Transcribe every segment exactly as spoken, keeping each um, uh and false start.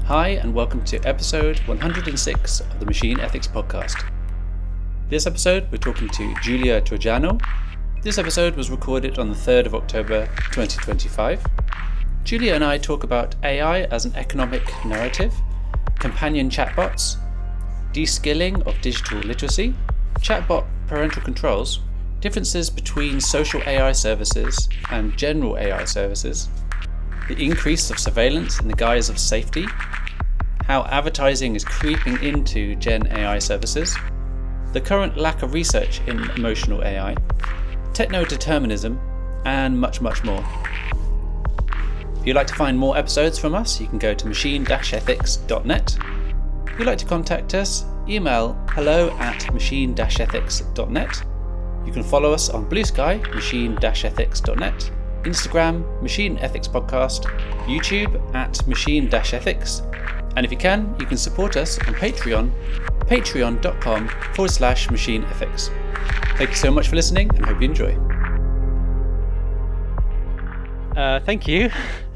Hi, and welcome to episode one hundred six of the Machine Ethics Podcast. This episode, we're talking to Giulia Troiano. This episode was recorded on the third of October twenty twenty-five. Giulia and I talk about A I as an economic narrative, companion chatbots, de-skilling of digital literacy, chatbot parental controls, differences between social A I services and general A I services, the increase of surveillance in the guise of safety, how advertising is creeping into Gen A I services, the current lack of research in emotional A I, techno-determinism, and much, much more. If you'd like to find more episodes from us, you can go to machine dash ethics dot net. If you'd like to contact us, email hello at machine dash ethics dot net. You can follow us on Blue Sky, machine dash ethics dot net, Instagram, Machine Ethics Podcast, YouTube at machine dash ethics. And if you can, you can support us on Patreon, patreon.com forward slash machine ethics. Thank you so much for listening and hope you enjoy. Uh, thank you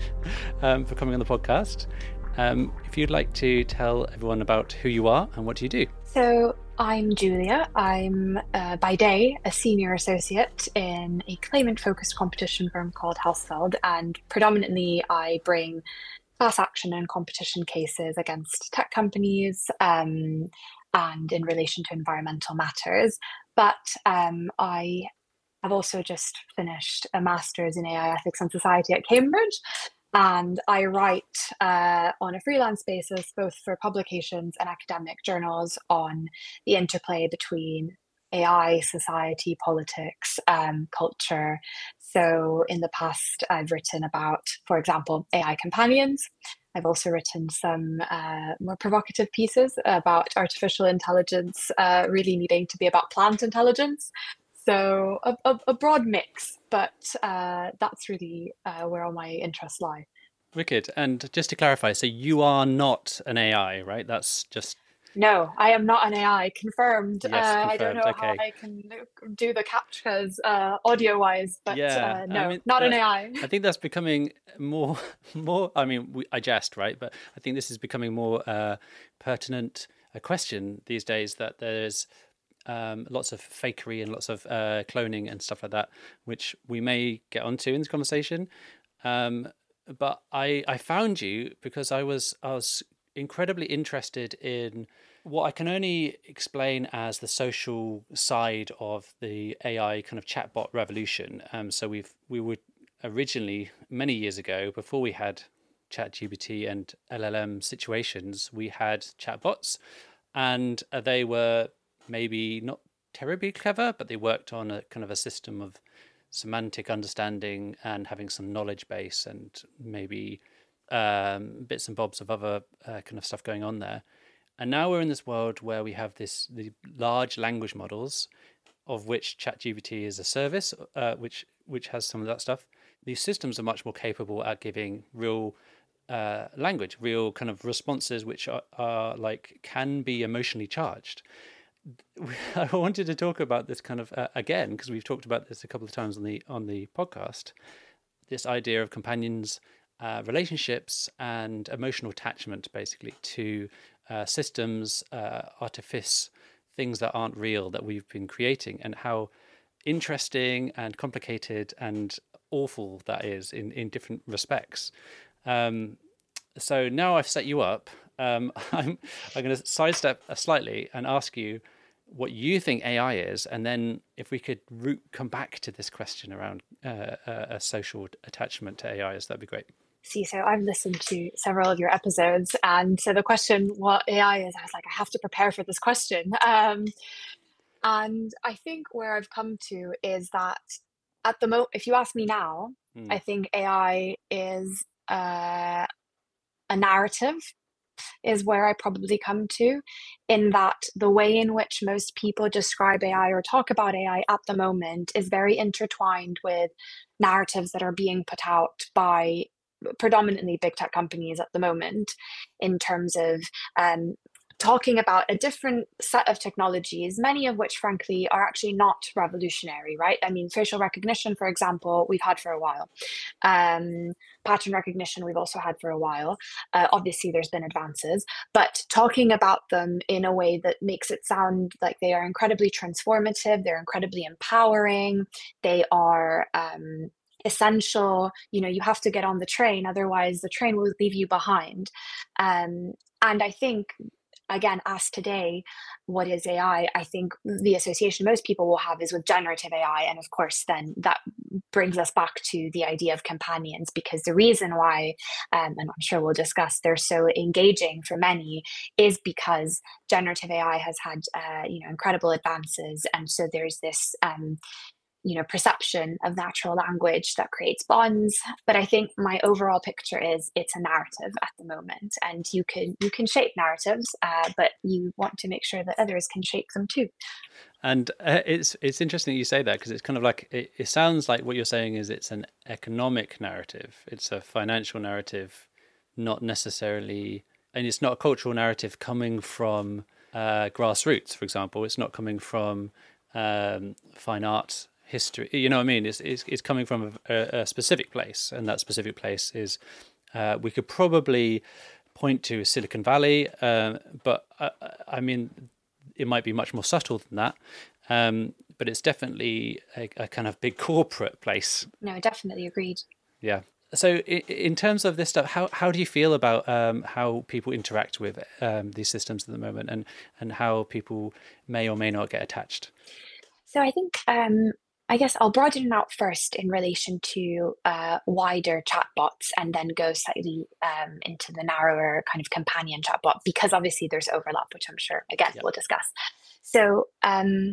um, for coming on the podcast. Um, if you'd like to tell everyone about who you are and what do you do? So I'm Giulia. I'm uh, by day a senior associate in a claimant-focused competition firm called Hausfeld, and predominantly I bring class action and competition cases against tech companies um, and in relation to environmental matters. But um, I have also just finished a master's in A I ethics and society at Cambridge. And I write uh, on a freelance basis, both for publications and academic journals, on the interplay between A I, society, politics, um, culture. So in the past, I've written about, for example, A I companions. I've also written some uh, more provocative pieces about artificial intelligence uh, really needing to be about plant intelligence. So a, a, a broad mix, but uh, that's really uh, where all my interests lie. Wicked. And just to clarify, so you are not an A I, right? That's just... No, I am not an A I, confirmed. Yes, Uh, I don't confirmed. know how Okay. I can do the captchas uh, audio-wise, but Yeah, uh, I no, mean, not an that, A I. I think that's becoming more, more. I mean, we, I jest, right? But I think this is becoming more uh, pertinent a question these days. That there's um, lots of fakery and lots of uh, cloning and stuff like that, which we may get onto in this conversation. Um, but I, I found you because I was, I was incredibly interested in what I can only explain as the social side of the A I kind of chatbot revolution. Um, so we've we were originally many years ago, before we had ChatGPT and L L M situations, we had chatbots, and uh, they were maybe not terribly clever, but they worked on a kind of a system of semantic understanding and having some knowledge base and maybe um, bits and bobs of other uh, kind of stuff going on there. And now we're in this world where we have this the large language models, of which ChatGPT is a service, uh, which which has some of that stuff. These systems are much more capable at giving real uh, language, real kind of responses, which are, are like can be emotionally charged. I wanted to talk about this kind of uh, again because we've talked about this a couple of times on the on the podcast. This idea of companions, uh, relationships, and emotional attachment, basically to uh, systems, uh, artifice, things that aren't real that we've been creating, and how interesting and complicated and awful that is in in different respects. Um, so now I've set you up. Um, I'm I'm going to sidestep slightly and ask you what you think A I is, and then if we could root, come back to this question around uh, uh, a social attachment to A Is, that'd be great. See, so I've listened to several of your episodes, and so the question, what A I is, I was like, I have to prepare for this question. Um, and I think where I've come to is that at the moment, if you ask me now, Mm. I think A I is uh, a narrative is where I probably come to, in that the way in which most people describe A I or talk about A I at the moment is very intertwined with narratives that are being put out by predominantly big tech companies at the moment, in terms of um, talking about a different set of technologies, many of which, frankly, are actually not revolutionary, right? I mean, facial recognition, for example, we've had for a while. Um, pattern recognition, we've also had for a while. Uh, obviously, there's been advances, but talking about them in a way that makes it sound like they are incredibly transformative, they're incredibly empowering, they are um, essential. You know, you have to get on the train, otherwise, the train will leave you behind. Um, and I think again, asked today, what is A I? I I think the association most people will have is with generative A I. And of course, then that brings us back to the idea of companions, because the reason why, um, and I'm sure we'll discuss, they're so engaging for many is because generative A I has had, uh, you know, incredible advances. And so there's this, um, you know, perception of natural language that creates bonds. But I think my overall picture is it's a narrative at the moment, and you can you can shape narratives, uh, but you want to make sure that others can shape them too. And uh, it's it's interesting that you say that, because it's kind of like it, it sounds like what you're saying is it's an economic narrative, it's a financial narrative, not necessarily, and it's not a cultural narrative coming from uh, grassroots, for example. It's not coming from um, fine art history. You know what I mean? It's it's, it's coming from a, a specific place, and that specific place is uh, we could probably point to Silicon Valley, uh, but uh, I mean, it might be much more subtle than that. Um, but it's definitely a, a kind of big corporate place. No, definitely agreed. Yeah. So in, in terms of this stuff, how, how do you feel about um, how people interact with um, these systems at the moment, and, and how people may or may not get attached? So I think um, I guess I'll broaden it out first in relation to uh, wider chatbots, and then go slightly um, into the narrower kind of companion chatbot, because obviously there's overlap, which I'm sure again Yeah. we'll discuss. So um,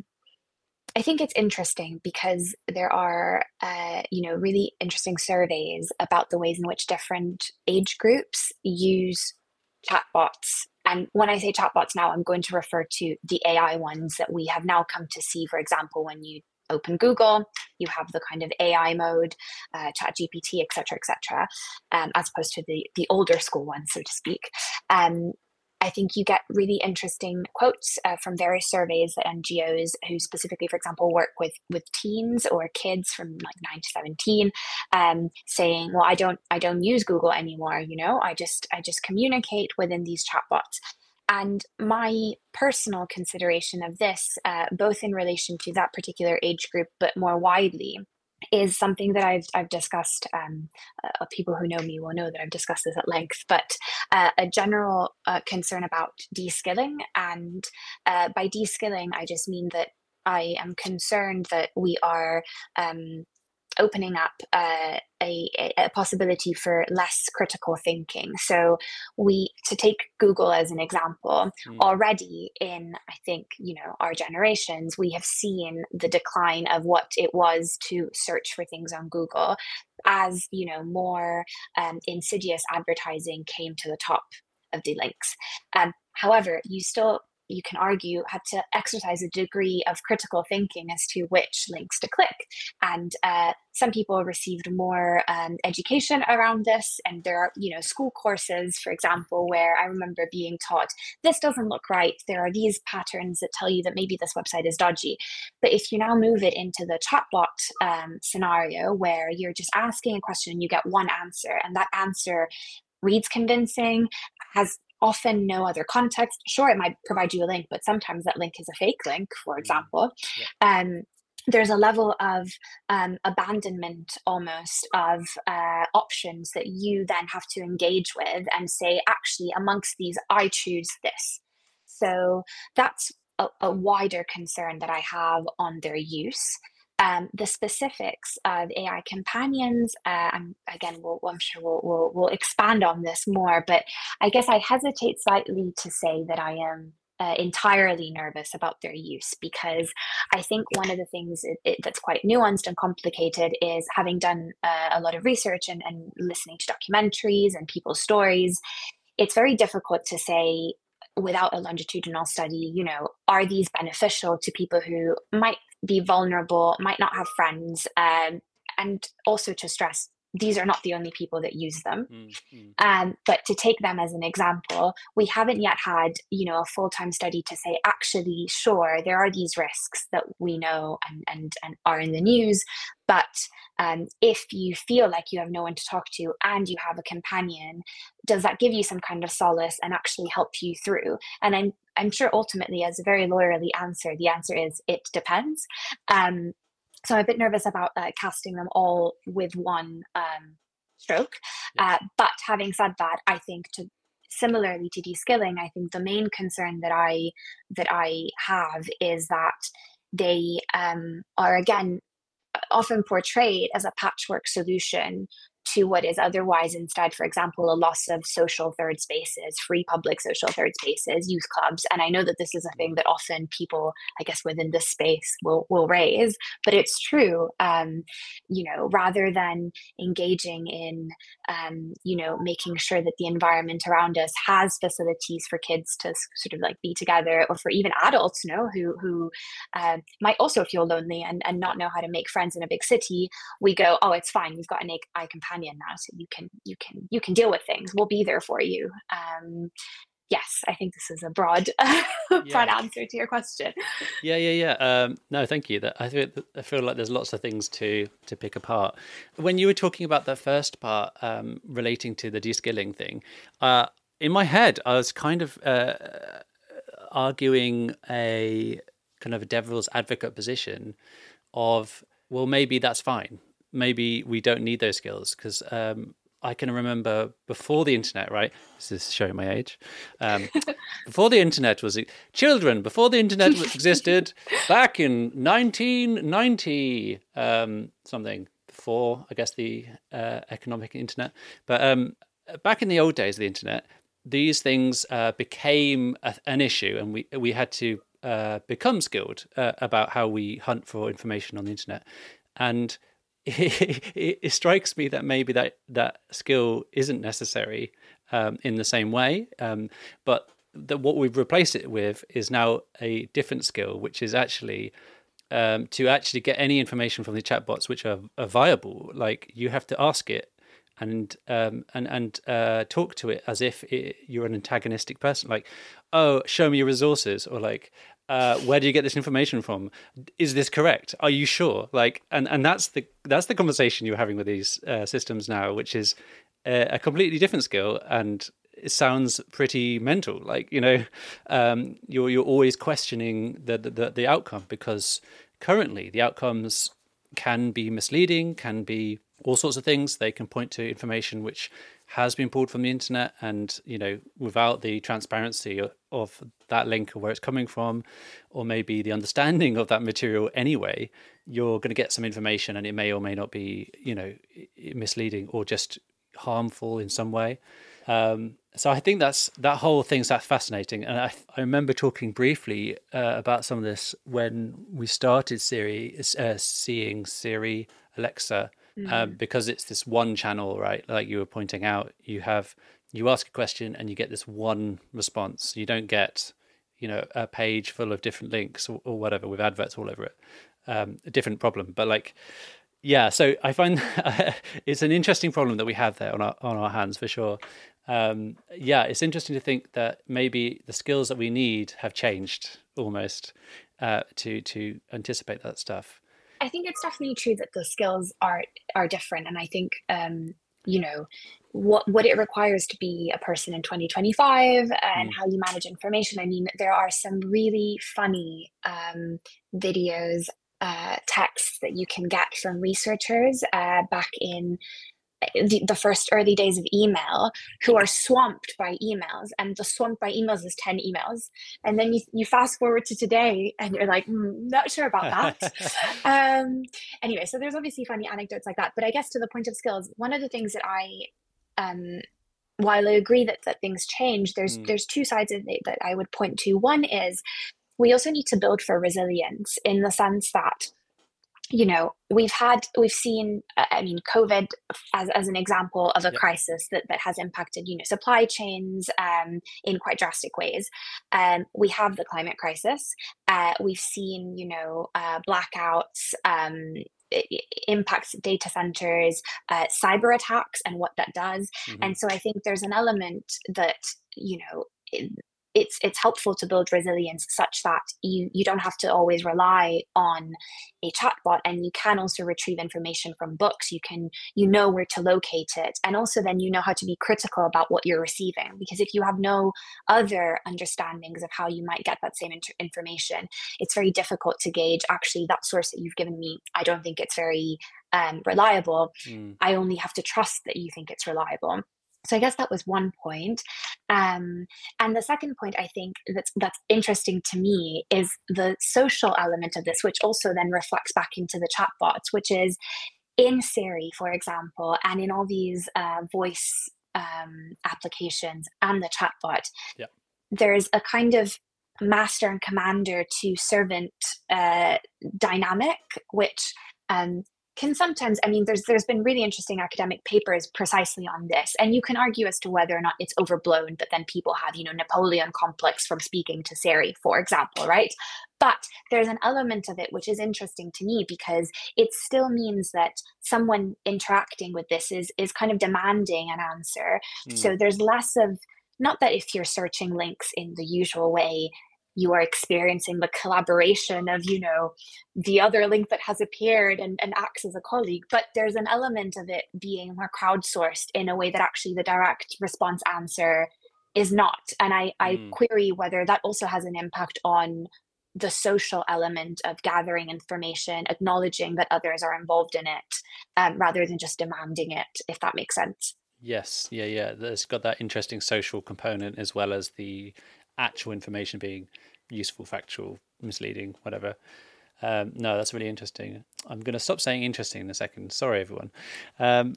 I think it's interesting because there are, uh, you know, really interesting surveys about the ways in which different age groups use chatbots. And when I say chatbots now, I'm going to refer to the A I ones that we have now come to see. For example, when you open Google, you have the kind of A I mode, uh, Chat G P T, et cetera, et cetera, um, as opposed to the the older school ones, so to speak. Um, I think you get really interesting quotes uh, from various surveys that N G Os who specifically, for example, work with with teens or kids from like nine to seventeen, um, saying, "Well, I don't, I don't use Google anymore. You know, I just, I just communicate within these chatbots." And my personal consideration of this, uh, both in relation to that particular age group, but more widely, is something that I've I've discussed. Um, uh, people who know me will know that I've discussed this at length. But uh, a general uh, concern about de-skilling, and uh, by de-skilling, I just mean that I am concerned that we are um, opening up uh, a, a possibility for less critical thinking. So we, to take Google as an example, Mm. already in, I think, you know, our generations, we have seen the decline of what it was to search for things on Google as, you know, more um, insidious advertising came to the top of the links. Um, however, you still, you can argue, had to exercise a degree of critical thinking as to which links to click. And uh, some people received more um, education around this. And there are, you know, school courses, for example, where I remember being taught, this doesn't look right. There are these patterns that tell you that maybe this website is dodgy. But if you now move it into the chatbot um, scenario, where you're just asking a question and you get one answer, and that answer reads convincing, has often no other context. Sure, it might provide you a link, but sometimes that link is a fake link, for example. Yeah. Um, there's a level of um, abandonment almost of uh, options that you then have to engage with and say, actually, amongst these, I choose this. So that's a, a wider concern that I have on their use. Um, the specifics of A I companions, uh, I'm, again, we'll, I'm sure we'll, we'll, we'll expand on this more, but I guess I hesitate slightly to say that I am uh, entirely nervous about their use, because I think one of the things it, it, that's quite nuanced and complicated is, having done uh, a lot of research and, and listening to documentaries and people's stories, it's very difficult to say without a longitudinal study, you know, are these beneficial to people who might be vulnerable, might not have friends, um, and also to stress, these are not the only people that use them. Mm, mm, Um, but to take them as an example, we haven't yet had, you know, a full-time study to say, actually, sure, there are these risks that we know and and, and are in the news, but um, if you feel like you have no one to talk to and you have a companion, does that give you some kind of solace and actually help you through? And I'm I'm sure ultimately, as a very lawyerly answer, the answer is it depends. Um, so I'm a bit nervous about uh, casting them all with one um, stroke. Uh, yes. but having said that, I think to similarly to de-skilling, I think the main concern that I that I have is that they um, are again often portrayed as a patchwork solution to what is otherwise instead, for example, a loss of social third spaces, free public social third spaces, youth clubs. And I know that this is a thing that often people, I guess, within this space will will raise, but it's true. Um, you know, rather than engaging in, um, you know, making sure that the environment around us has facilities for kids to sort of like be together, or for even adults, you know, who who uh, might also feel lonely and, and not know how to make friends in a big city, we go, oh, it's fine, you've got an eye companion now, so you can you can you can deal with things, we'll be there for you. Um yes, I think this is a broad broad Yeah. answer to your question. Yeah, yeah, yeah. Um, no, thank you. That I feel, I feel like there's lots of things to to pick apart. When you were talking about the first part, um, relating to the de-skilling thing, uh, in my head, I was kind of uh, arguing a kind of a devil's advocate position of, well, maybe that's fine. Maybe we don't need those skills because um, I can remember before the internet, right? This is showing my age. Um, before the internet was children, before the internet existed, back in nineteen ninety um, something, before I guess the uh, economic internet, but um, back in the old days of the internet, these things uh, became a, an issue, and we we had to uh, become skilled uh, about how we hunt for information on the internet, and it, it, it strikes me that maybe that that skill isn't necessary um, in the same way, um, but that what we've replaced it with is now a different skill, which is actually um, to actually get any information from the chatbots which are, are viable. Like, you have to ask it and um, and and uh, talk to it as if it, you're an antagonistic person. Like, oh, show me your resources, or like, uh, where do you get this information from? Is this correct? Are you sure? Like, and and that's the that's the conversation you're having with these uh, systems now, which is a, a completely different skill, and it sounds pretty mental. Like, you know, um, you're you're always questioning the, the the outcome, because currently the outcomes can be misleading, can be all sorts of things. They can point to information which has been pulled from the internet, and, you know, without the transparency of that link or where it's coming from, or maybe the understanding of that material anyway, you're going to get some information and it may or may not be, you know, misleading or just harmful in some way. Um, so I think that's that whole thing's that's fascinating, and I, I remember talking briefly uh, about some of this when we started Siri, uh, seeing Siri, Alexa, uh, Mm. because it's this one channel, right? Like you were pointing out, you have you ask a question and you get this one response. You don't get, you know, a page full of different links or, or whatever with adverts all over it. Um, a different problem, but like. Yeah, so I find it's an interesting problem that we have there on our on our hands for sure. Um, yeah, it's interesting to think that maybe the skills that we need have changed almost uh, to to anticipate that stuff. I think it's definitely true that the skills are are different, and I think um, you know what what it requires to be a person in twenty twenty-five and Mm. how you manage information. I mean, there are some really funny um, videos, uh, texts that you can get from researchers uh, back in the, the first early days of email, who are swamped by emails, and the swamped by emails is ten emails, and then you, you fast forward to today and you're like, mm, not sure about that. um anyway, so there's obviously funny anecdotes like that, but I guess to the point of skills, one of the things that I um while I agree that that things change, there's Mm. there's two sides of it that I would point to. One is we also need to build for resilience, in the sense that, you know, we've had we've seen uh, I mean, COVID as, as an example of a Yeah. crisis that, that has impacted, you know, supply chains um, in quite drastic ways. Um, we have the climate crisis. Uh, we've seen, you know, uh, blackouts, um, i- i- impacts data centers, uh, cyber attacks, and what that does. Hmm. And so I think there's an element that, you know, it, it's it's helpful to build resilience such that you you don't have to always rely on a chatbot, and you can also retrieve information from books. You can, you know where to locate it, and also then you know how to be critical about what you're receiving, because if you have no other understandings of how you might get that same inter- information, it's very difficult to gauge, actually, that source that you've given me, I don't think it's very um, reliable. Mm. I only have to trust that you think it's reliable. So I guess that was one point. Um, and the second point I think that's that's interesting to me is the social element of this, which also then reflects back into the chatbots, which is in Siri, for example, and in all these uh, voice um, applications and the chatbot, Yeah. there's a kind of master and commander to servant uh, dynamic, which um, can sometimes, I mean, there's there's been really interesting academic papers precisely on this, and you can argue as to whether or not it's overblown, but then people have, you know, Napoleon complex from speaking to Siri, for example, right? But there's an element of it which is interesting to me, because it still means that someone interacting with this is is kind of demanding an answer. Mm. So there's less of, not that if you're searching links in the usual way, you are experiencing the collaboration of, you know, the other link that has appeared and, and acts as a colleague, but there's an element of it being more crowdsourced in a way that actually the direct response answer is not. And I, I Mm. query whether that also has an impact on the social element of gathering information, acknowledging that others are involved in it, um, rather than just demanding it, if that makes sense. Yes, yeah, yeah. It's got that interesting social component as well as the actual information being useful, factual, misleading, whatever. Um, no, that's really interesting. I'm going to stop saying interesting in a second. Sorry, everyone. Um,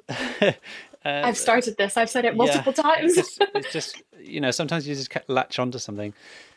uh, I've started this, I've said it yeah, multiple it's times. just, it's just, you know, sometimes you just latch onto something.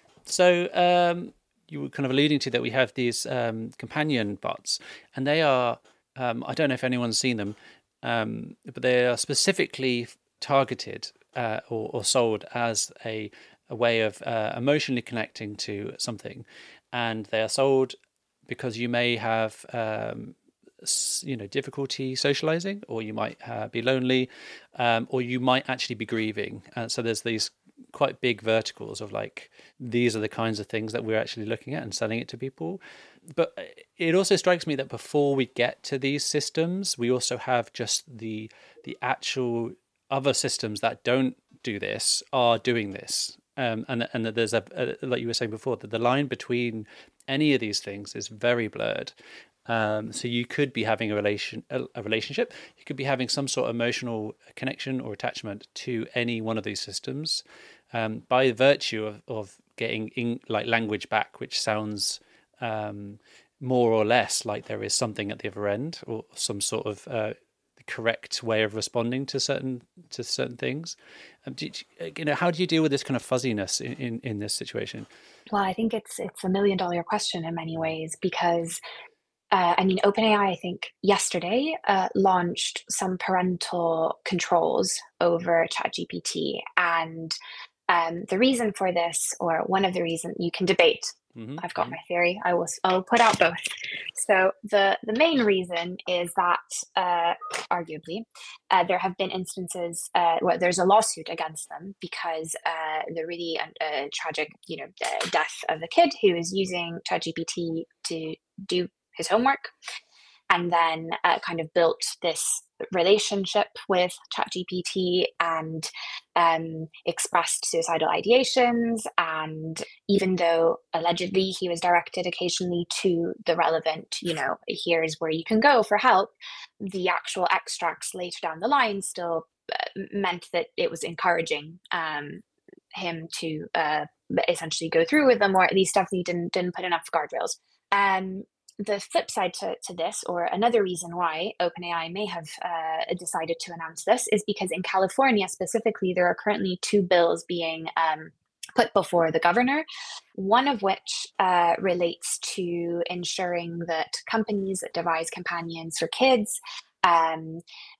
So um, you were kind of alluding to that we have these um, companion bots, and they are, um, I don't know if anyone's seen them, um, but they are specifically targeted uh, or, or sold as a, a way of uh, emotionally connecting to something. And they are sold because you may have, um, you know, difficulty socializing, or you might uh, be lonely, um, or you might actually be grieving. And so there's these quite big verticals of like, these are the kinds of things that we're actually looking at and selling it to people. But it also strikes me that before we get to these systems, we also have just the the actual other systems that don't do this are doing this. Um, and and that there's a, a like you were saying before, that the line between any of these things is very blurred. Um, so you could be having a relation a, a relationship. You could be having some sort of emotional connection or attachment to any one of these systems, um, by virtue of, of getting in, like language back, which sounds um, more or less like there is something at the other end, or some sort of uh, correct way of responding to certain to certain things. Um, do you, you know, how do you deal with this kind of fuzziness in, in, in this situation? Well, I think it's it's a million dollar question in many ways, because uh, I mean, OpenAI, I think yesterday uh, launched some parental controls over ChatGPT, and um, the reason for this, or one of the reasons, you can debate. Hmm. I've got Hmm. my theory. I will. I'll put out both. So the the main reason is that, uh, arguably, uh, there have been instances. Uh, well, there's a lawsuit against them because uh, the really uh, tragic, you know, uh, death of the kid who is using ChatGPT to do his homework, and then uh, kind of built this relationship with ChatGPT, and um, expressed suicidal ideations. And even though allegedly he was directed occasionally to the relevant, you know, here's where you can go for help, the actual extracts later down the line still uh, meant that it was encouraging um, him to uh, essentially go through with them, or at least definitely didn't didn't put enough guardrails. Um, the flip side to, to this, or another reason why OpenAI may have uh, decided to announce this, is because in California specifically, there are currently two bills being um, put before the governor, one of which uh, relates to ensuring that companies that devise companions for kids um,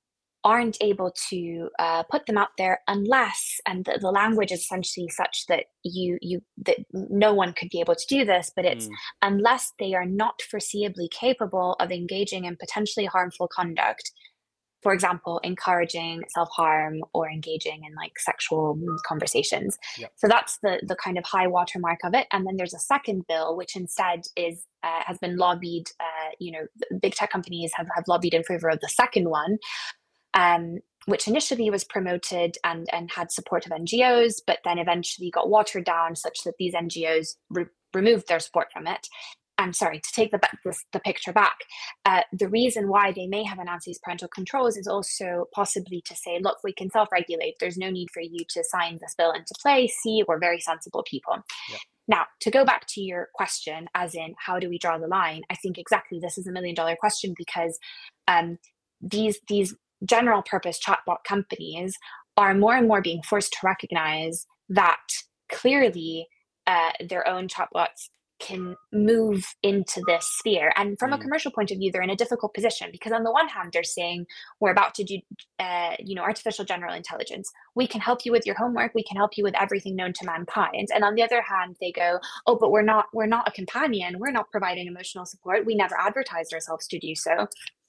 aren't able to uh, put them out there unless, and the, the language is essentially such that you you that no one could be able to do this, but it's Mm. unless they are not foreseeably capable of engaging in potentially harmful conduct, for example, encouraging self-harm or engaging in like sexual conversations. Yep. So that's the the kind of high watermark of it. And then there's a second bill, which instead is uh, has been lobbied. Uh, you know, big tech companies have have lobbied in favor of the second one, um, which initially was promoted and and had support of N G Os, but then eventually got watered down such that these N G Os re- removed their support from it. I'm sorry, to take the, the, the picture back, uh, the reason why they may have announced these parental controls is also possibly to say, look, we can self-regulate. There's no need for you to sign this bill into play. See, we're very sensible people. Yep. Now, to go back to your question, as in, how do we draw the line? I think exactly this is a million dollar question, because um, these these general purpose chatbot companies are more and more being forced to recognize that clearly uh, their own chatbots can move into this sphere. And from Mm. a commercial point of view, they're in a difficult position, because on the one hand, they're saying, we're about to do, uh, you know, artificial general intelligence. We can help you with your homework. We can help you with everything known to mankind. And on the other hand, they go, oh, but we're not, we're not a companion. We're not providing emotional support. We never advertised ourselves to do so.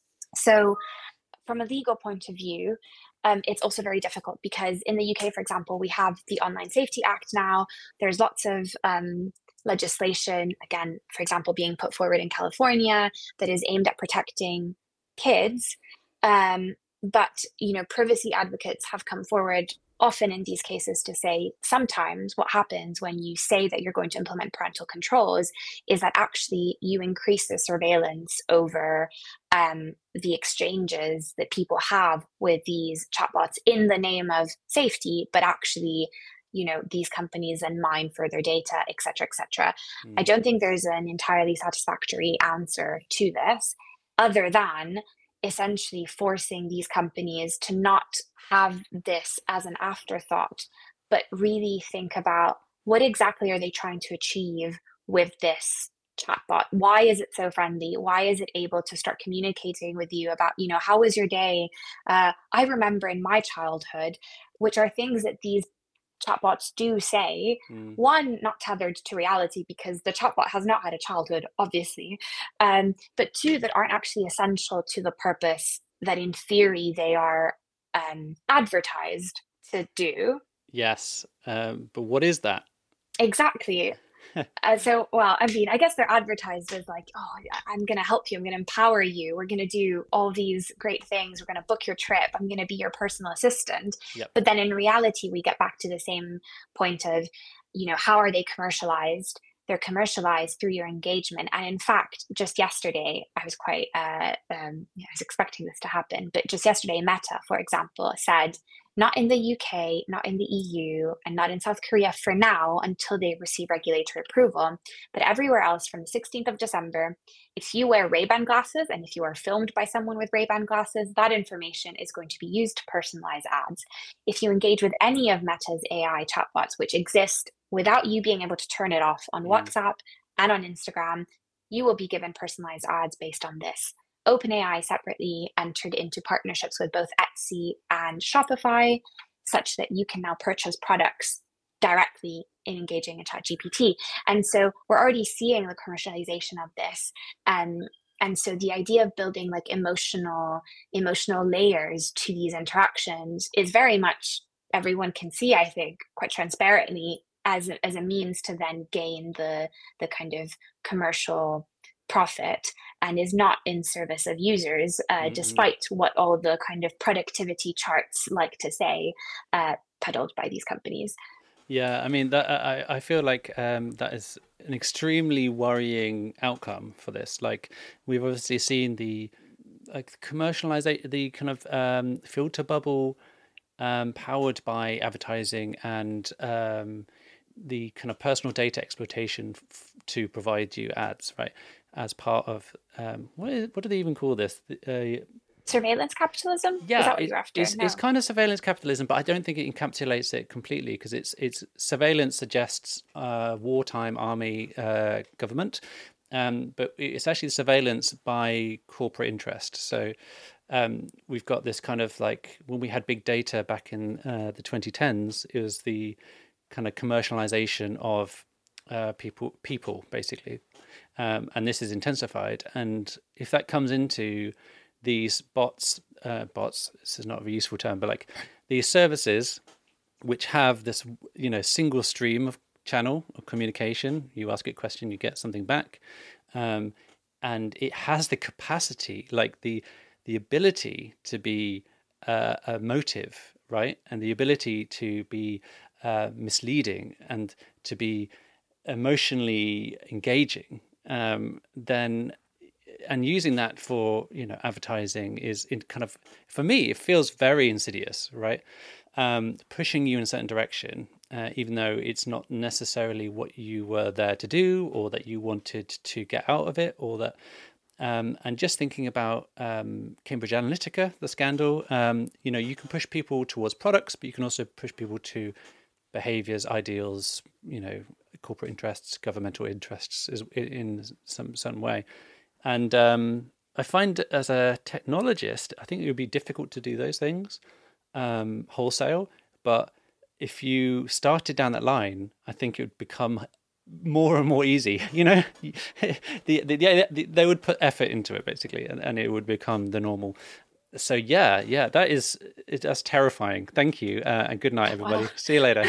So from a legal point of view, um, it's also very difficult, because in the U K, for example, we have the Online Safety Act now. There's lots of um, legislation, again, for example, being put forward in California that is aimed at protecting kids. Um, but, you know, privacy advocates have come forward often in these cases to say sometimes what happens when you say that you're going to implement parental controls is that actually you increase the surveillance over um, the exchanges that people have with these chatbots in the name of safety, but actually, you know, these companies then mine further data, et cetera, et cetera. Mm. I don't think there's an entirely satisfactory answer to this, other than essentially forcing these companies to not have this as an afterthought, but really think about what exactly are they trying to achieve with this chatbot? Why is it so friendly? Why is it able to start communicating with you about, you know, how was your day? Uh, I remember in my childhood, which are things that these chatbots do say. Mm. One, not tethered to reality, because the chatbot has not had a childhood, obviously. Um, but two, that aren't actually essential to the purpose that in theory they are um, advertised to do. Yes, um, but what is that? Exactly. Uh, so, well, I mean, I guess they're advertised as like, oh, I'm going to help you. I'm going to empower you. We're going to do all these great things. We're going to book your trip. I'm going to be your personal assistant. Yep. But then in reality, we get back to the same point of, you know, how are they commercialized? They're commercialized through your engagement. And in fact, just yesterday, I was quite, uh, um, I was expecting this to happen, but just yesterday, Meta, for example, said, not in the U K, not in the E U, and not in South Korea for now until they receive regulatory approval. But everywhere else from the sixteenth of December, if you wear Ray-Ban glasses and if you are filmed by someone with Ray-Ban glasses, that information is going to be used to personalize ads. If you engage with any of Meta's A I chatbots, which exist without you being able to turn it off on Mm. WhatsApp and on Instagram, you will be given personalized ads based on this. OpenAI separately entered into partnerships with both Etsy and Shopify, such that you can now purchase products directly in engaging in ChatGPT. And so we're already seeing the commercialization of this. Um, and so the idea of building like emotional, emotional layers to these interactions is very much, everyone can see, I think, quite transparently as a, as a means to then gain the the kind of commercial profit, and is not in service of users, uh, Mm-mm. despite what all the kind of productivity charts like to say, uh, peddled by these companies. Yeah, I mean that I, I feel like um, that is an extremely worrying outcome for this. Like we've obviously seen the like commercialization, the kind of um, filter bubble um, powered by advertising and um, the kind of personal data exploitation f- to provide you ads, right? As part of um, what is, what do they even call this? Uh, Surveillance capitalism? Is yeah, that what it, you're after? it's No. it's kind of surveillance capitalism, but I don't think it encapsulates it completely, because it's it's surveillance suggests uh, wartime army uh, government, um, but it's actually surveillance by corporate interest. So um, we've got this kind of like when we had big data back in uh, the twenty tens, it was the kind of commercialization of uh, people, people basically, um, and this is intensified. And if that comes into these bots, uh, bots, this is not a useful term, but like these services which have this, you know, single stream of channel of communication. You ask a question, you get something back, um, and it has the capacity, like the the ability to be uh, a motive, right, and the ability to be uh, misleading and to be emotionally engaging. Um, then and using that for, you know, advertising is in kind of, for me it feels very insidious, right? Um, pushing you in a certain direction, uh, even though it's not necessarily what you were there to do or that you wanted to get out of it, or that um, and just thinking about um, Cambridge Analytica, the scandal, um, you know, you can push people towards products, but you can also push people to behaviors, ideals, you know, corporate interests, governmental interests is in some certain way. And um, I find as a technologist, I think it would be difficult to do those things um, wholesale. But if you started down that line, I think it would become more and more easy. You know, the, the, the, the they would put effort into it basically, and, and it would become the normal. So yeah, yeah, that is it, that's terrifying. Thank you, uh, and good night, everybody. Wow. See you later.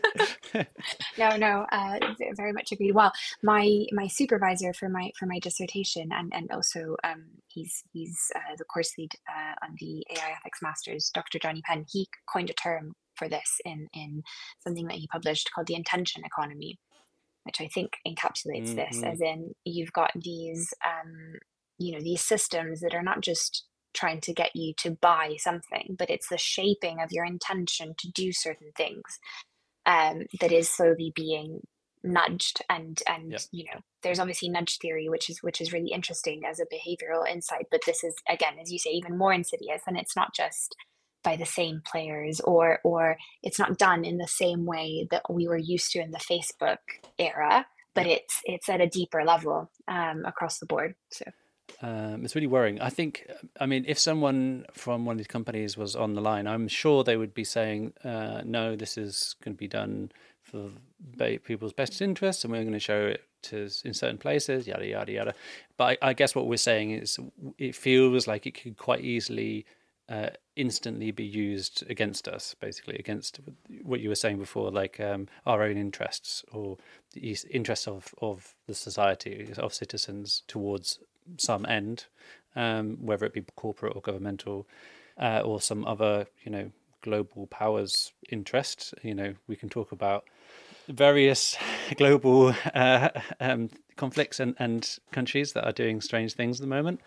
No, no, uh, very much agreed. Well, my my supervisor for my for my dissertation, and and also um, he's he's uh, the course lead uh, on the A I Ethics Masters, Doctor Johnny Penn. He coined a term for this in in something that he published called the intention economy, which I think encapsulates this. Mm-hmm. As in, you've got these um, you know, these systems that are not just trying to get you to buy something, but it's the shaping of your intention to do certain things um, that is slowly being nudged. And and Yep. you know, there's obviously nudge theory, which is which is really interesting as a behavioral insight, but this is, again, as you say, even more insidious, and it's not just by the same players, or or it's not done in the same way that we were used to in the Facebook era, but Yep. it's it's at a deeper level um, across the board. So Um, it's really worrying. I think, I mean, if someone from one of these companies was on the line, I'm sure they would be saying, uh, no, this is going to be done for ba- people's best interests, and we're going to show it to s- in certain places, yada, yada, yada. But I, I guess what we're saying is it feels like it could quite easily uh, instantly be used against us, basically, against what you were saying before, like um, our own interests or the is- interests of, of the society, of citizens towards some end, um, whether it be corporate or governmental, uh, or some other, you know, global powers interest. You know, we can talk about various global uh, um, conflicts and, and countries that are doing strange things at the moment.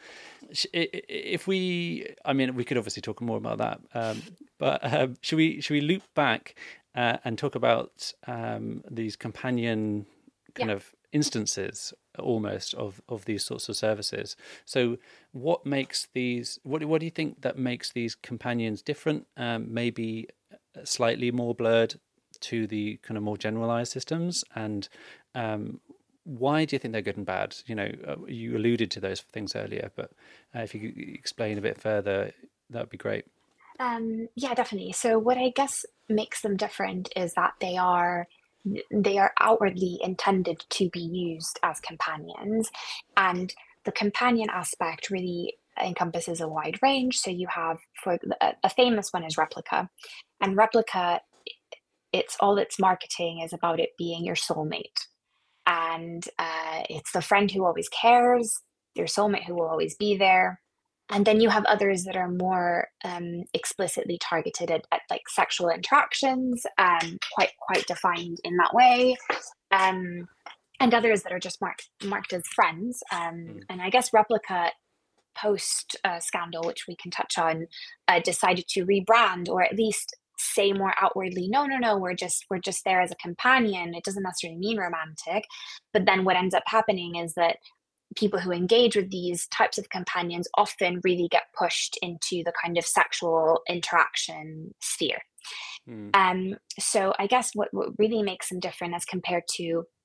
If we, I mean, we could obviously talk more about that, um, but uh, should we should we loop back uh, and talk about um, these companion yeah. kind of instances almost of of these sorts of services? So what makes these, what what do you think that makes these companions different, um, maybe slightly more blurred to the kind of more generalized systems, and um, why do you think they're good and bad? You know, uh, you alluded to those things earlier, but uh, if you could explain a bit further, that would be great. Um, yeah, definitely. So what I guess makes them different is that they are they are outwardly intended to be used as companions, and the companion aspect really encompasses a wide range. So you have, for a, a famous one is Replica, and Replica, it's all its marketing is about it being your soulmate, and uh, it's the friend who always cares, your soulmate who will always be there. And then you have others that are more um, explicitly targeted at, at like sexual interactions, um, quite quite defined in that way, um, and others that are just marked marked as friends. Um, Mm. and I guess Replica, post uh, scandal, which we can touch on, uh, decided to rebrand, or at least say more outwardly, no, no, no, we're just we're just there as a companion. It doesn't necessarily mean romantic. But then what ends up happening is that people who engage with these types of companions often really get pushed into the kind of sexual interaction sphere. Mm. Um, so I guess what, what really makes them different as compared to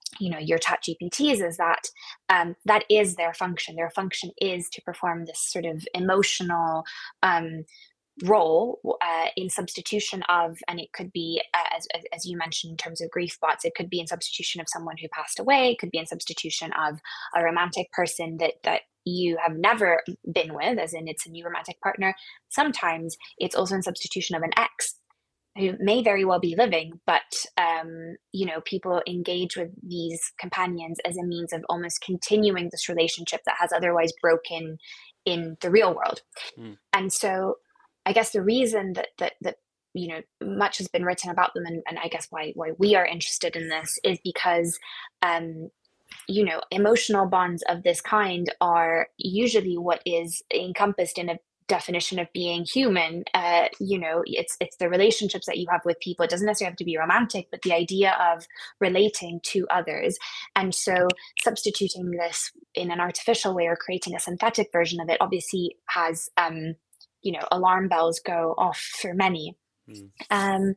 you know, your chat G P Ts, is that um, that is their function. Their function is to perform this sort of emotional um, role uh, in substitution of, and it could be, uh, as, as, as you mentioned, in terms of grief bots, it could be in substitution of someone who passed away, it could be in substitution of a romantic person that, that you have never been with, as in it's a new romantic partner. Sometimes it's also in substitution of an ex who may very well be living, but um, you know, people engage with these companions as a means of almost continuing this relationship that has otherwise broken in the real world. Mm. And so I guess the reason that that that you know much has been written about them, and, and I guess why why we are interested in this, is because um, you know, emotional bonds of this kind are usually what is encompassed in a definition of being human. Uh, you know, it's it's the relationships that you have with people. It doesn't necessarily have to be romantic, but the idea of relating to others. And so substituting this in an artificial way or creating a synthetic version of it obviously has, um, you know, alarm bells go off for many. Mm. Um,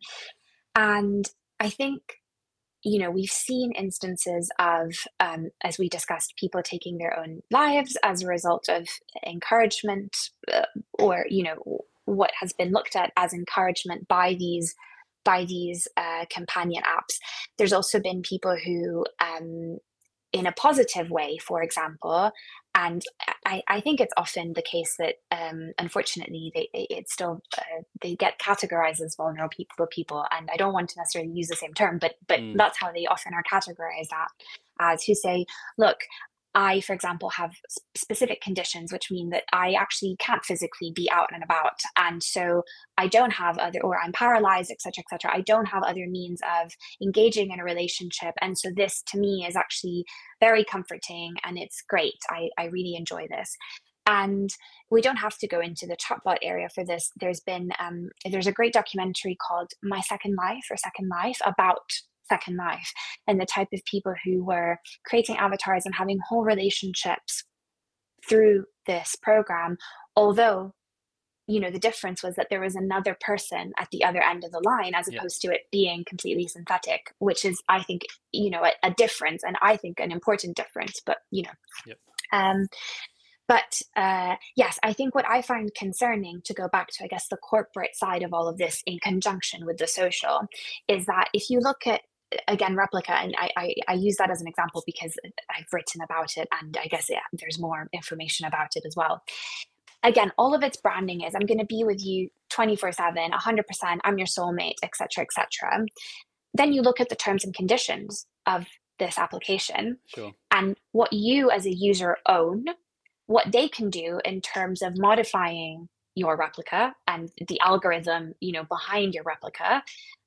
and I think, you know, we've seen instances of, um, as we discussed, people taking their own lives as a result of encouragement, uh, or, you know, what has been looked at as encouragement by these by these uh, companion apps. There's also been people who, um, in a positive way, for example, and I, I think it's often the case that, um, unfortunately, they it's still uh, they get categorized as vulnerable people, people, and I don't want to necessarily use the same term, but but mm. that's how they often are categorized at, as who say, look, I, for example, have specific conditions, which mean that I actually can't physically be out and about. And so I don't have other, or I'm paralyzed, et cetera, et cetera. I don't have other means of engaging in a relationship. And so this to me is actually very comforting and it's great. I, I really enjoy this. And we don't have to go into the chatbot area for this. There's been, um, there's a great documentary called My Second Life or Second Life about Second Life and the type of people who were creating avatars and having whole relationships through this program. Although, you know, the difference was that there was another person at the other end of the line, as opposed yeah. to it being completely synthetic, which is, I think, you know, a, a difference, and I think an important difference, but, you know. Yep. Um, But uh, yes, I think what I find concerning, to go back to, I guess, the corporate side of all of this in conjunction with the social, is that if you look at, again, Replika, and I, I, I use that as an example because I've written about it, and I guess yeah, there's more information about it as well. Again, all of its branding is, I'm going to be with you twenty-four seven, one hundred percent, I'm your soulmate, et cetera, et cetera. Then you look at the terms and conditions of this application, sure. and what you as a user own, what they can do in terms of modifying your replica and the algorithm, you know, behind your replica,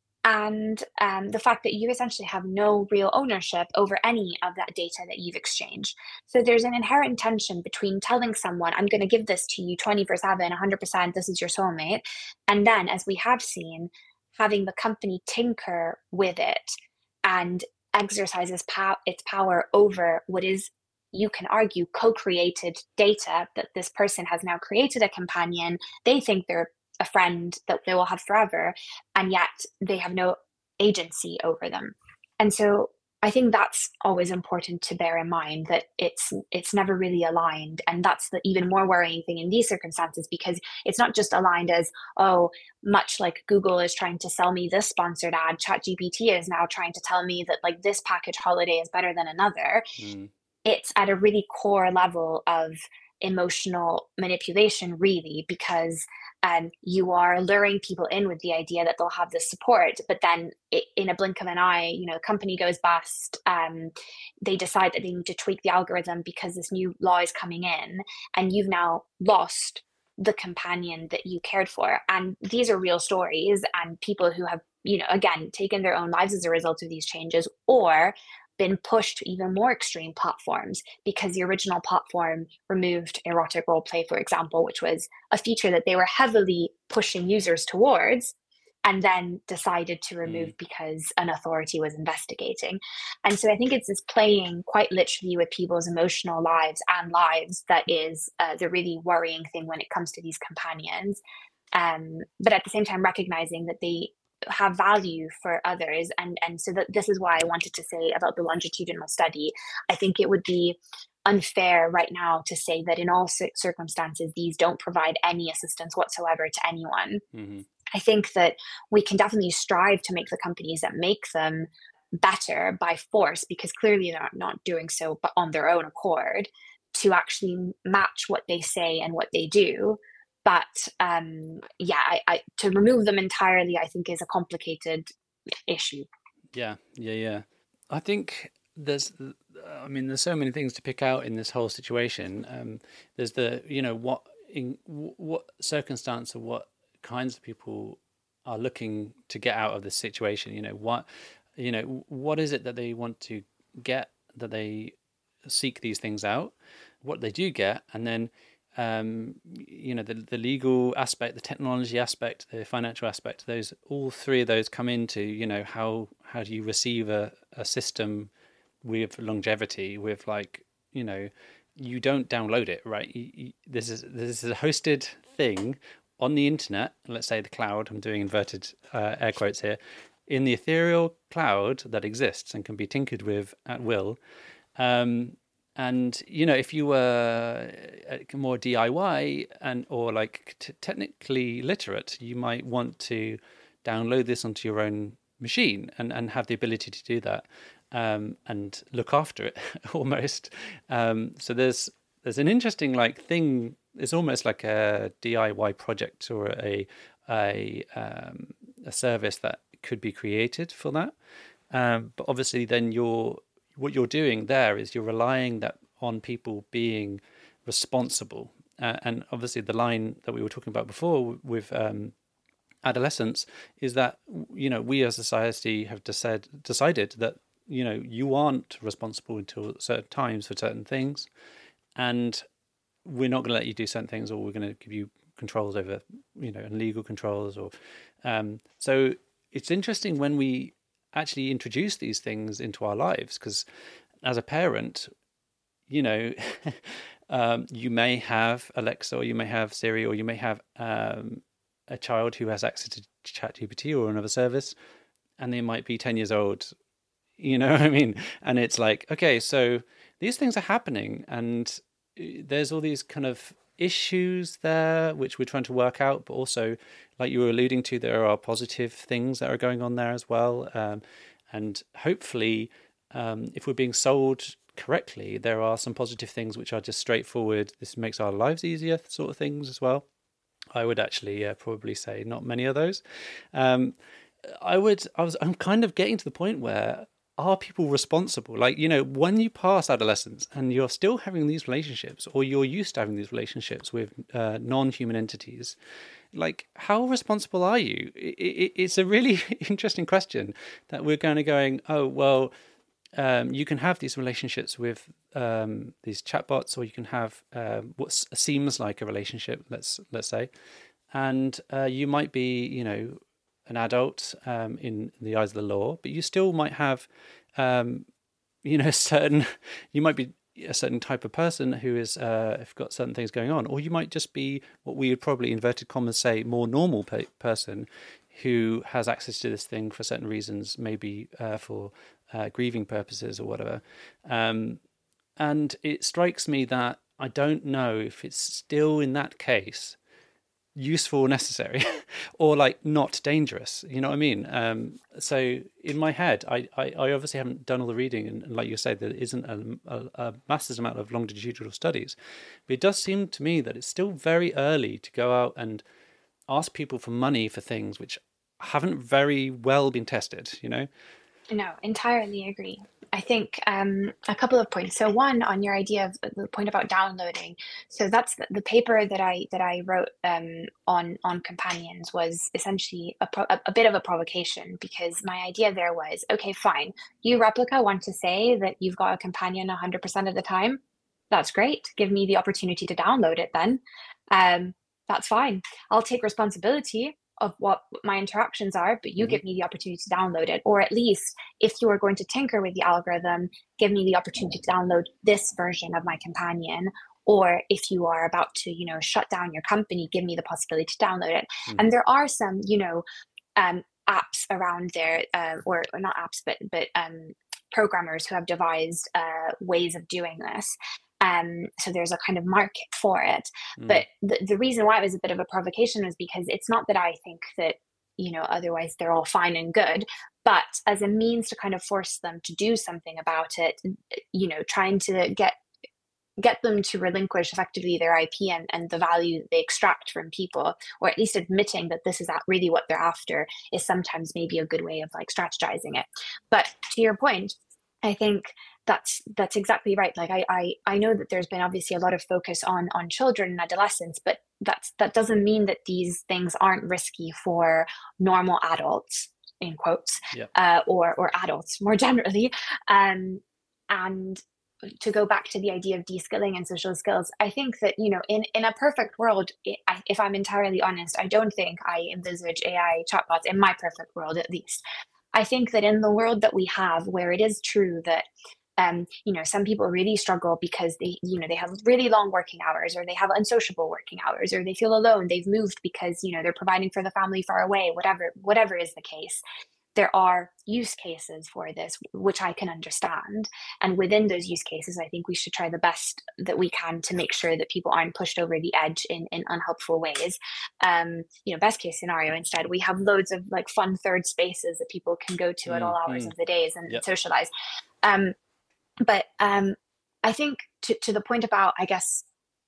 and um, the fact that you essentially have no real ownership over any of that data that you've exchanged. So there's an inherent tension between telling someone, I'm going to give this to you twenty-four seven, one hundred percent, this is your soulmate, and then, as we have seen, having the company tinker with it and exercises pow- its power over what is, you can argue, co-created data, that this person has now created a companion. They think they're a friend that they will have forever, and yet they have no agency over them. And so I think that's always important to bear in mind, that it's it's never really aligned. And that's the even more worrying thing in these circumstances, because it's not just aligned as, oh, much like Google is trying to sell me this sponsored ad, ChatGPT is now trying to tell me that like this package holiday is better than another. Mm. It's at a really core level of emotional manipulation, really, because um, you are luring people in with the idea that they'll have this support, but then it, in a blink of an eye, you know, the company goes bust. Um, they decide that they need to tweak the algorithm because this new law is coming in, and you've now lost the companion that you cared for. And these are real stories, and people who have, you know, again, taken their own lives as a result of these changes, or been pushed to even more extreme platforms because the original platform removed erotic role play, for example, which was a feature that they were heavily pushing users towards, and then decided to remove mm. because an authority was investigating. And so I think it's this playing quite literally with people's emotional lives and lives that is uh, the really worrying thing when it comes to these companions. Um, but at the same time, recognizing that they have value for others. And and so that this is why I wanted to say about the longitudinal study. I think it would be unfair right now to say that in all circumstances these don't provide any assistance whatsoever to anyone. Hmm. I think that we can definitely strive to make the companies that make them better by force, because clearly they're not doing so but on their own accord, to actually match what they say and what they do. But um, yeah, I, I, to remove them entirely, I think is a complicated issue. Yeah, yeah, yeah. I think there's, I mean, there's so many things to pick out in this whole situation. Um, there's the, you know, what in what circumstance or what kinds of people are looking to get out of this situation. You know, what, you know, what is it that they want to get, that they seek these things out, what they do get, and then um, you know, the the legal aspect, the technology aspect, the financial aspect. Those, all three of those come into, you know, how how do you receive a, a system with longevity, with, like, you know, you don't download it, right? You, you, this is this is a hosted thing on the internet. Let's say the cloud. I'm doing inverted uh, air quotes here. In the ethereal cloud that exists and can be tinkered with at will. Um, and, you know, if you were uh, more D I Y and or like t- technically literate, you might want to download this onto your own machine and, and have the ability to do that, um, and look after it almost. Um, so there's there's an interesting like thing. It's almost like a D I Y project or a a um, a service that could be created for that. Um, but obviously, then you're what you're doing there is you're relying that on people being responsible. Uh, and obviously, the line that we were talking about before with um, adolescence is that, you know, we as a society have decide, decided that, you know, you aren't responsible until certain times for certain things, and we're not going to let you do certain things, or we're going to give you controls over, you know, and legal controls. Or um, so it's interesting when we actually introduce these things into our lives, because as a parent, you know, um, you may have Alexa, or you may have Siri, or you may have um, a child who has access to ChatGPT or another service, and they might be ten years old, you know what I mean? And it's like, okay, so these things are happening, and there's all these kind of issues there which we're trying to work out, but also, like you were alluding to, there are positive things that are going on there as well, um, and hopefully um, if we're being sold correctly, there are some positive things which are just straightforward, this makes our lives easier sort of things as well. I would actually uh, probably say not many of those. um, I would I was I'm kind of getting to the point where, are people responsible? Like, you know, when you pass adolescence and you're still having these relationships, or you're used to having these relationships with uh, non-human entities, like, how responsible are you? It, it, it's a really interesting question that we're kind of going, oh, well, um, you can have these relationships with um, these chatbots, or you can have um, what seems like a relationship, let's let's say, and uh, you might be, you know, an adult um, in, in the eyes of the law, but you still might have, um, you know, certain, you might be a certain type of person who is, uh, have got certain things going on, or you might just be what we would probably, inverted commas, say, more normal pe- person who has access to this thing for certain reasons, maybe uh, for uh, grieving purposes or whatever. Um, and it strikes me that I don't know if it's still, in that case, useful or necessary, or like not dangerous, you know what I mean? Um, so in my head, I, I, I obviously haven't done all the reading, and, and like you said, there isn't a, a, a massive amount of longitudinal studies, but it does seem to me that it's still very early to go out and ask people for money for things which haven't very well been tested, you know? No, entirely agree. I think um, a couple of points. So one, on your idea of the point about downloading. So that's the, the paper that I that I wrote um, on on companions was essentially a, pro- a, a bit of a provocation, because my idea there was, okay, fine, you Replika want to say that you've got a companion one hundred percent of the time. That's great. Give me the opportunity to download it then. Um, that's fine. I'll take responsibility of what my interactions are, but you Mm-hmm. give me the opportunity to download it. Or at least, if you are going to tinker with the algorithm, give me the opportunity to download this version of my companion. Or if you are about to, you know, shut down your company, give me the possibility to download it. Mm-hmm. And there are some, you know, um, apps around there, uh, or, or not apps, but but um, programmers who have devised uh, ways of doing this. Um, so there's a kind of market for it. Mm. But the, the reason why it was a bit of a provocation was because it's not that I think that, you know, otherwise they're all fine and good, but as a means to kind of force them to do something about it, you know, trying to get get them to relinquish effectively their I P and, and the value they extract from people, or at least admitting that this is really what they're after, is sometimes maybe a good way of like strategizing it. But to your point, I think that's that's exactly right. Like I, I I know that there's been obviously a lot of focus on on children and adolescents, but that's that doesn't mean that these things aren't risky for normal adults, in quotes, Yeah. uh, or or adults more generally. Um, and to go back to the idea of de-skilling and social skills, I think that, you know, in in a perfect world, if I'm entirely honest, I don't think I envisage A I chatbots in my perfect world, at least. I think that in the world that we have, where it is true that um, you know, some people really struggle because they, you know, they have really long working hours, or they have unsociable working hours, or they feel alone. They've moved because, you know, they're providing for the family far away, whatever, whatever is the case. There are use cases for this, which I can understand. And within those use cases, I think we should try the best that we can to make sure that people aren't pushed over the edge in, in unhelpful ways. Um, you know, best case scenario, instead, we have loads of like fun third spaces that people can go to at all hours Mm-hmm. of the days and, Yep. and socialize. Um, but um, I think to, to the point about, I guess,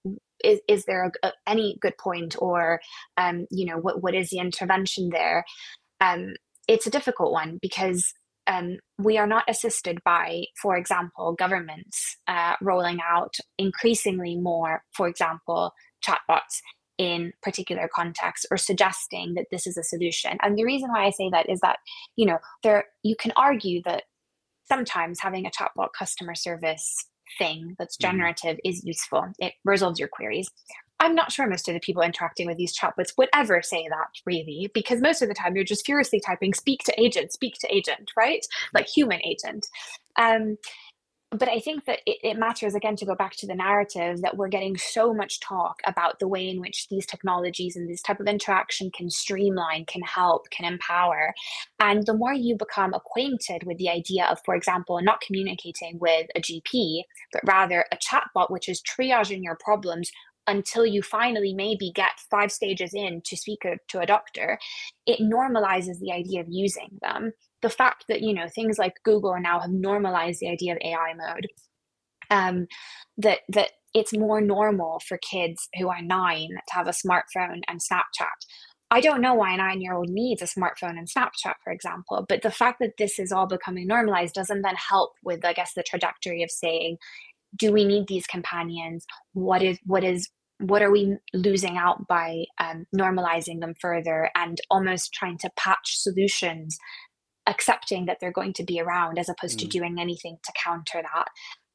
is, is there a, a, any good point, or, um, you know, what, what is the intervention there? Um, it's a difficult one because um, we are not assisted by, for example, governments uh, rolling out increasingly more, for example, chatbots in particular contexts, or suggesting that this is a solution. And the reason why I say that is that, you know, there you can argue that sometimes having a chatbot customer service thing that's generative mm-hmm. is useful. It resolves your queries. I'm not sure most of the people interacting with these chatbots would ever say that, really, because most of the time you're just furiously typing speak to agent, speak to agent, right? Like human agent. Um, but I think that it, it matters, again, to go back to the narrative, that we're getting so much talk about the way in which these technologies and this type of interaction can streamline, can help, can empower. And the more you become acquainted with the idea of, for example, not communicating with a G P, but rather a chatbot, which is triaging your problems until you finally maybe get five stages in to speak to a doctor, it normalizes the idea of using them. The fact that, you know, things like Google now have normalized the idea of A I mode, um, that that it's more normal for kids who are nine to have a smartphone and Snapchat. I don't know why a nine-year-old needs a smartphone and Snapchat, for example, but the fact that this is all becoming normalized doesn't then help with, I guess, the trajectory of saying, do we need these companions? What is what is what are we losing out by um, normalizing them further and almost trying to patch solutions, accepting that they're going to be around, as opposed mm. to doing anything to counter that?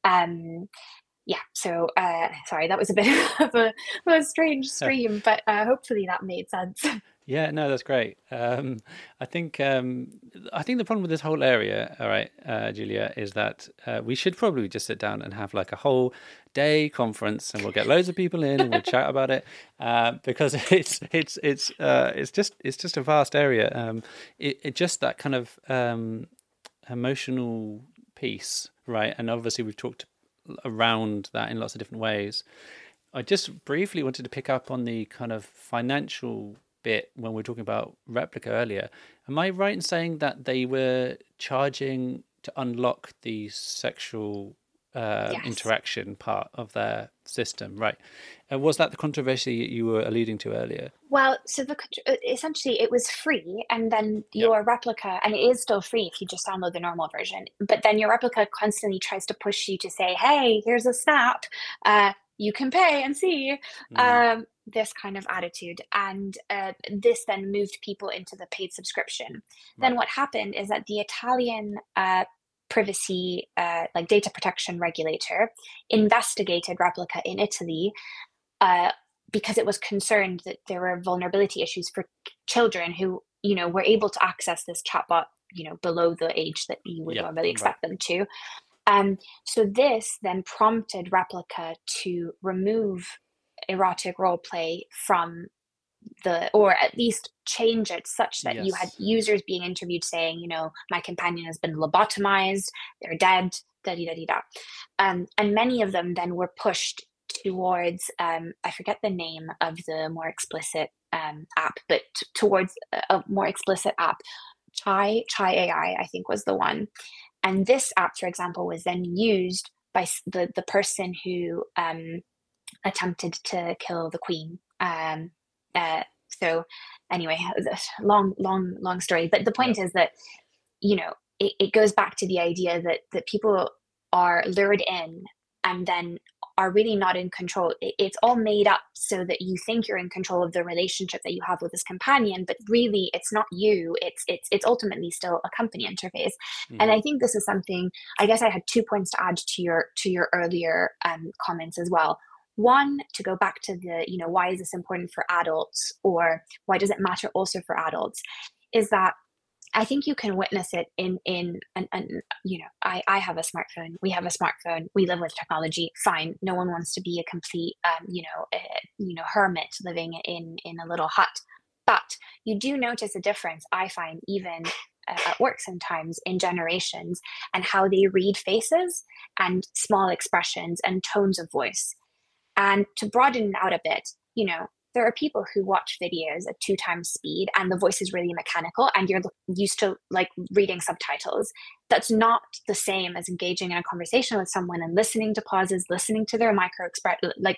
Um, yeah, so uh, sorry, that was a bit of a, a strange stream, but uh, hopefully that made sense. Yeah, no, that's great. Um, I think um, I think the problem with this whole area, all right, uh, Julia, is that uh, we should probably just sit down and have like a whole day conference, and we'll get loads of people in and we'll chat about it, uh, because it's it's it's uh, it's just it's just a vast area. Um, it, it just that kind of um, emotional piece, right? And obviously we've talked around that in lots of different ways. I just briefly wanted to pick up on the kind of financial bit when we were talking about Replika earlier. Am I right in saying that they were charging to unlock the sexual uh, yes. interaction part of their system, right? And was that the controversy you were alluding to earlier? Well, so the essentially it was free, and then your yep. Replika, and it is still free if you just download the normal version, but then your Replika constantly tries to push you to say, hey, here's a snap, uh, you can pay and see, mm. um, this kind of attitude. And uh, this then moved people into the paid subscription. Right. Then what happened is that the Italian uh, privacy, uh, like data protection regulator, investigated Replika in Italy, uh, because it was concerned that there were vulnerability issues for children who, you know, were able to access this chatbot, you know, below the age that you would yeah, normally expect right. them to. Um, so this then prompted Replika to remove erotic role play from the, or at least change it such that you had Yes. users being interviewed saying, you know, my companion has been lobotomized, they're dead, da da da da. Um, and many of them then were pushed towards, um, I forget the name of the more explicit um, app, but t- towards a, a more explicit app. Chai Chai A I, I I think was the one. And this app, for example, was then used by the the person who um, attempted to kill the queen. Um, uh, so anyway, long, long, long story. But the Yeah. point is that, you know, it, it goes back to the idea that that people are lured in and then are really not in control. It, it's all made up so that you think you're in control of the relationship that you have with this companion, but really it's not you. It's it's it's ultimately still a company interface. And Hmm. I think this is something, I guess I had two points to add to your to your earlier um, comments as well. One, to go back to the, you know, why is this important for adults, or why does it matter also for adults, is that I think you can witness it in in and and you know, I I have a smartphone. We have a smartphone. We live with technology. Fine. No one wants to be a complete um, you know, uh, you know, hermit living in in a little hut. But you do notice a difference, I find, even uh, at work sometimes, in generations and how they read faces and small expressions and tones of voice. And to broaden it out a bit, you know, there are people who watch videos at two times speed and the voice is really mechanical and you're used to like reading subtitles. That's not the same as engaging in a conversation with someone and listening to pauses, listening to their micro express, like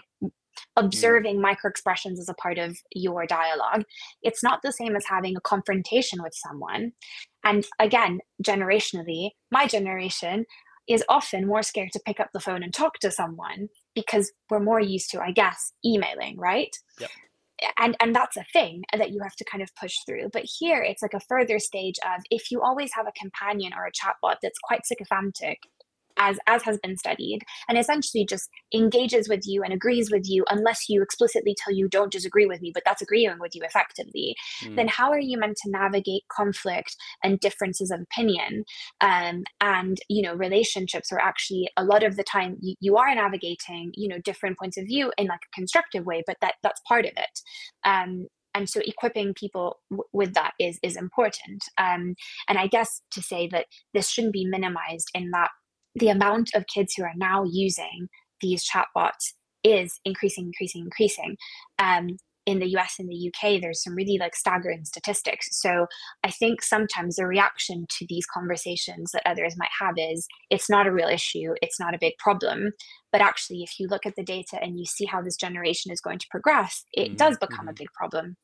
Mm. observing micro expressions as a part of your dialogue. It's not the same as having a confrontation with someone. And again, generationally, my generation is often more scared to pick up the phone and talk to someone because we're more used to, I guess, emailing, right? Yep. And and that's a thing that you have to kind of push through. But here it's like a further stage of, if you always have a companion or a chatbot that's quite sycophantic, as as has been studied, and essentially just engages with you and agrees with you unless you explicitly tell you don't disagree with me, but that's agreeing with you effectively, Mm. then how are you meant to navigate conflict and differences of opinion? Um, and you know, relationships are actually, a lot of the time, you, you are navigating, you know, different points of view in like a constructive way, but that that's part of it. um, and so equipping people w- with that is is important. Um, and I guess to say that this shouldn't be minimized, in that the amount of kids who are now using these chatbots is increasing, increasing, increasing. Um, in the U S and the U K, there's some really like staggering statistics. So I think sometimes the reaction to these conversations that others might have is, it's not a real issue, it's not a big problem. But actually, if you look at the data and you see how this generation is going to progress, it Hmm. does become a Hmm. big problem.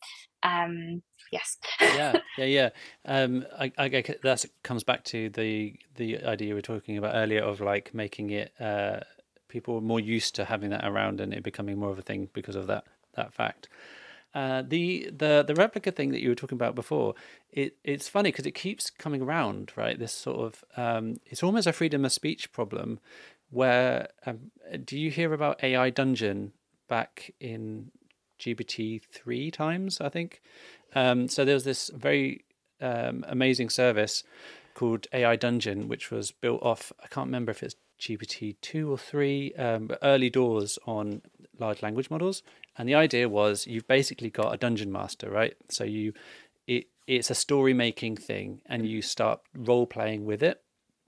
Um, yes. Yeah, yeah, yeah. Um, I, I guess that comes back to the the idea we were talking about earlier of like making it uh, people more used to having that around and it becoming more of a thing because of that that fact. Uh, the the the replica thing that you were talking about before, it it's funny because it keeps coming around, right? This sort of um, it's almost a freedom of speech problem. Where um, do you hear about A I Dungeon back in G B T three times? I think. Um, so there was this very um, amazing service called A I Dungeon, which was built off, I can't remember if it's G P T two or three, um, but early doors on large language models. And the idea was you've basically got a dungeon master, right? So you, it it's a story making thing, and you start role playing with it.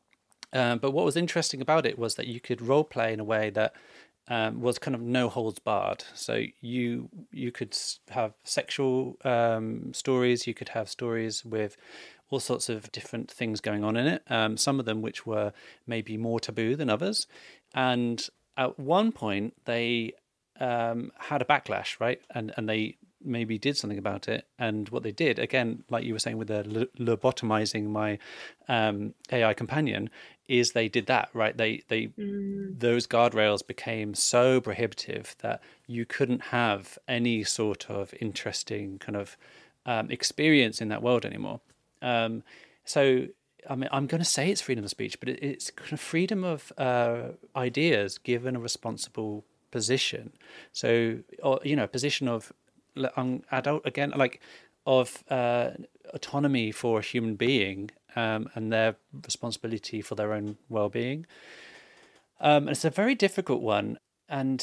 Um, but what was interesting about it was that you could role play in a way that um, was kind of no holds barred. So you you could have sexual um, stories. You could have stories with all sorts of different things going on in it. Um, some of them which were maybe more taboo than others. And at one point they um, had a backlash, right? And and they maybe did something about it. And what they did, again, like you were saying with the lobotomizing my um, A I companion, is they did that, right? They they Mm, those guardrails became so prohibitive that you couldn't have any sort of interesting kind of um, experience in that world anymore. Um, so, I mean, I'm going to say it's freedom of speech, but it, it's kind of freedom of uh, ideas given a responsible position. So, or you know, a position of um, adult again, like of uh, autonomy for a human being um, and their responsibility for their own well-being. Um, it's a very difficult one, and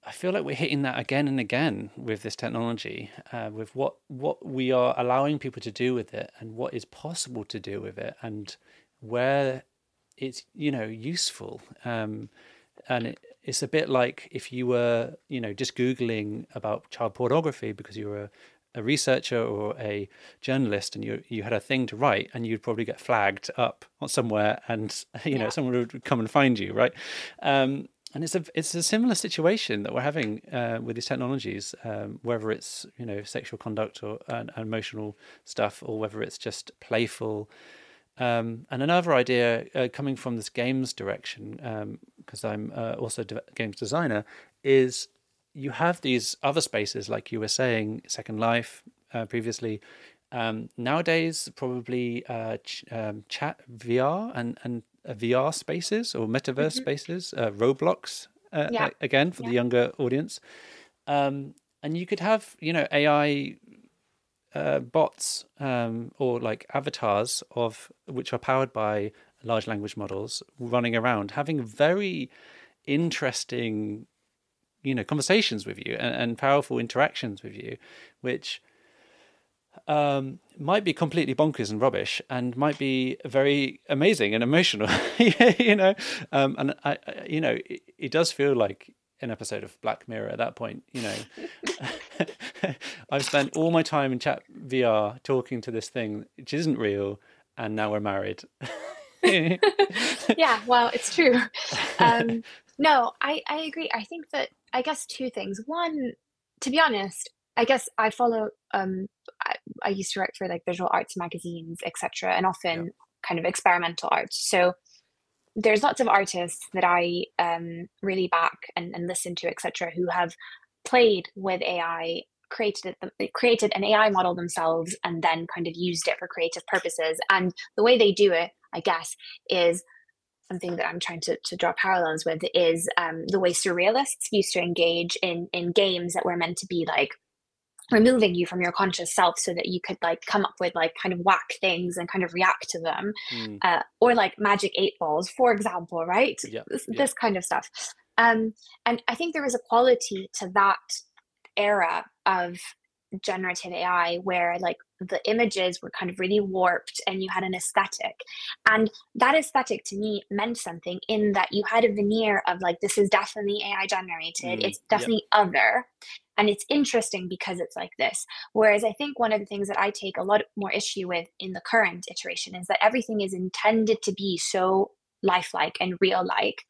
I feel like we're hitting that again and again with this technology, uh, with what what we are allowing people to do with it, and what is possible to do with it, and where it's, you know, useful. Um, and it, it's a bit like if you were, you know, just Googling about child pornography because you were a, a researcher or a journalist, and you you had a thing to write, and you'd probably get flagged up somewhere, and you know, Yeah. someone would come and find you, right? Um, and it's a it's a similar situation that we're having uh, with these technologies, um, whether it's, you know, sexual conduct or uh, emotional stuff, or whether it's just playful. Um, and another idea uh, coming from this games direction, because um, I'm uh, also a de- games designer, is you have these other spaces, like you were saying, Second Life uh, previously. Um, nowadays, probably uh, ch- um, chat V R and and uh, V R spaces or metaverse Hmm. spaces, uh, Roblox uh, Yeah. a- again for the Yeah. younger audience. Um, and you could have, you know, A I uh, bots, um, or like avatars of which are powered by large language models running around, having very interesting, you know, conversations with you, and, and powerful interactions with you, which um, might be completely bonkers and rubbish, and might be very amazing and emotional, you know. Um, and I, I, you know, it, it does feel like an episode of Black Mirror at that point, you know. I've spent all my time in chat V R talking to this thing which isn't real, and now we're married. Yeah, well, it's true. Um, no, I, I agree. I think that, I guess, two things. One, to be honest, I guess I follow, um, I, I used to write for like visual arts magazines, et cetera, and Yeah. often kind of experimental art. So there's lots of artists that I um, really back and, and listen to, et cetera, who have played with A I, created it, created an A I model themselves, and then kind of used it for creative purposes. And the way they do it, I guess, is something that I'm trying to, to draw parallels with is um, the way surrealists used to engage in in games that were meant to be like removing you from your conscious self so that you could like come up with like kind of whack things and kind of react to them, Mm, uh, or like magic eight balls, for example, right? yeah. this, Yeah. this kind of stuff. Um, and I think there was a quality to that era of generative A I where like the images were kind of really warped and you had an aesthetic. And that aesthetic to me meant something in that you had a veneer of like, this is definitely A I generated, Mm, it's yeah. definitely other. And it's interesting because it's like this. Whereas I think one of the things that I take a lot more issue with in the current iteration is that everything is intended to be so lifelike and real like,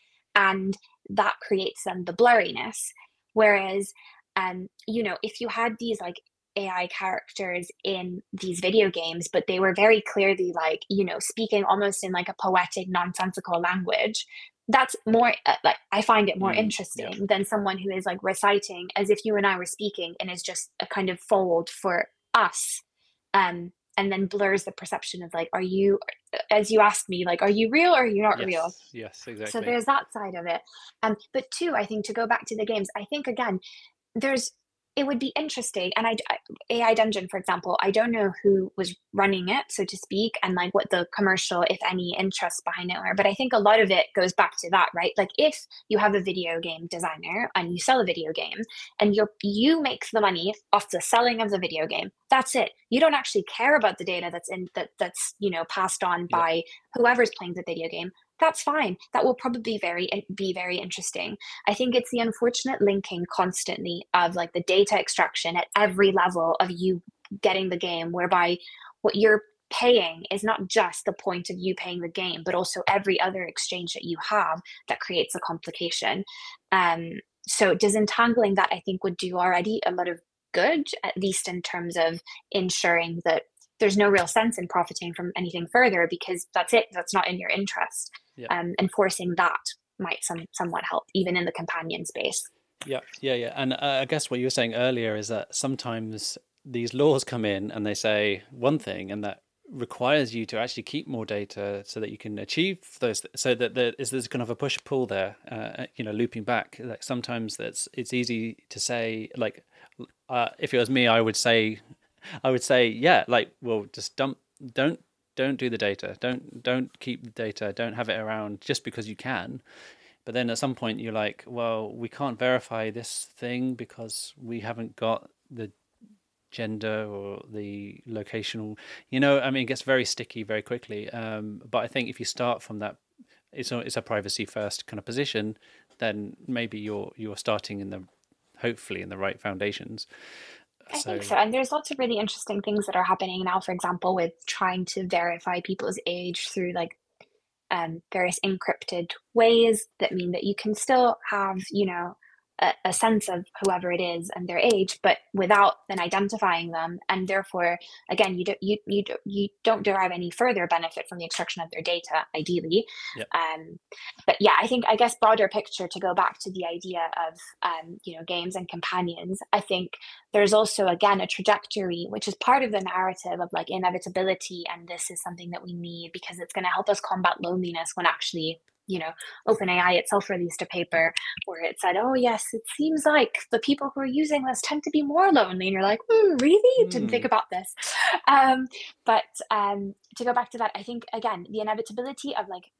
and that creates then the blurriness. Whereas, um, you know, if you had these like A I characters in these video games, but they were very clearly like, you know, speaking almost in like a poetic, nonsensical language, that's more uh, like I find it more Mm, yeah. interesting than someone who is like reciting as if you and I were speaking and is just a kind of fold for us. Um, and then blurs the perception of like, are you, as you asked me, like, are you real or are you not real? Yes. Yes. So Exactly. there's that side of it. Um, but two, I think to go back to the games, I think again, there's it would be interesting. And I, I A I Dungeon, for example, I don't know who was running it, so to speak, and like what the commercial, if any, interest behind it were. But I think a lot of it goes back to that, right? Like if you have a video game designer and you sell a video game and you you make the money off the selling of the video game, that's it. You don't actually care about the data that's in that that's you know passed on Yeah. by whoever's playing the video game. That's fine. That will probably very be very interesting. I think it's the unfortunate linking constantly of like the data extraction at every level of you getting the game, whereby what you're paying is not just the point of you paying the game, but also every other exchange that you have that creates a complication. Um, so disentangling that, I think, would do already a lot of good, at least in terms of ensuring that there's no real sense in profiting from anything further because that's it. That's not in your interest. Yeah. Um, enforcing that might some somewhat help, even in the companion space. Yeah. Yeah. Yeah. And uh, I guess what you were saying earlier is that sometimes these laws come in and they say one thing, and that requires you to actually keep more data so that you can achieve those th- so that there is there's kind of a push pull there, uh, you know, looping back. Like sometimes that's it's easy to say, like, uh, if it was me, I would say I would say, yeah, like, well, just dump, don't, don't do the data. Don't, don't keep the data. Don't have it around just because you can. But then at some point you're like, well, we can't verify this thing because we haven't got the gender or the locational, you know, I mean, it gets very sticky very quickly. Um, but I think if you start from that, it's a, it's a privacy first kind of position, then maybe you're you're starting in the, hopefully in the right foundations. I think So so. And there's lots of really interesting things that are happening now, for example, with trying to verify people's age through like um, various encrypted ways that mean that you can still have, you know, a, a sense of whoever it is and their age, but without then identifying them, and therefore, again, you don't you you don't you don't derive any further benefit from the extraction of their data, ideally. yeah, Um, but yeah, I think I guess broader picture to go back to the idea of um, you know, games and companions. I think there's also again a trajectory which is part of the narrative of like inevitability, and this is something that we need because it's going to help us combat loneliness, when actually, you know, OpenAI itself released a paper where it said, oh yes, it seems like the people who are using this tend to be more lonely, and you're like, mm, really, didn't think mm, about this. um, but um, to go back to that, I think again the inevitability of like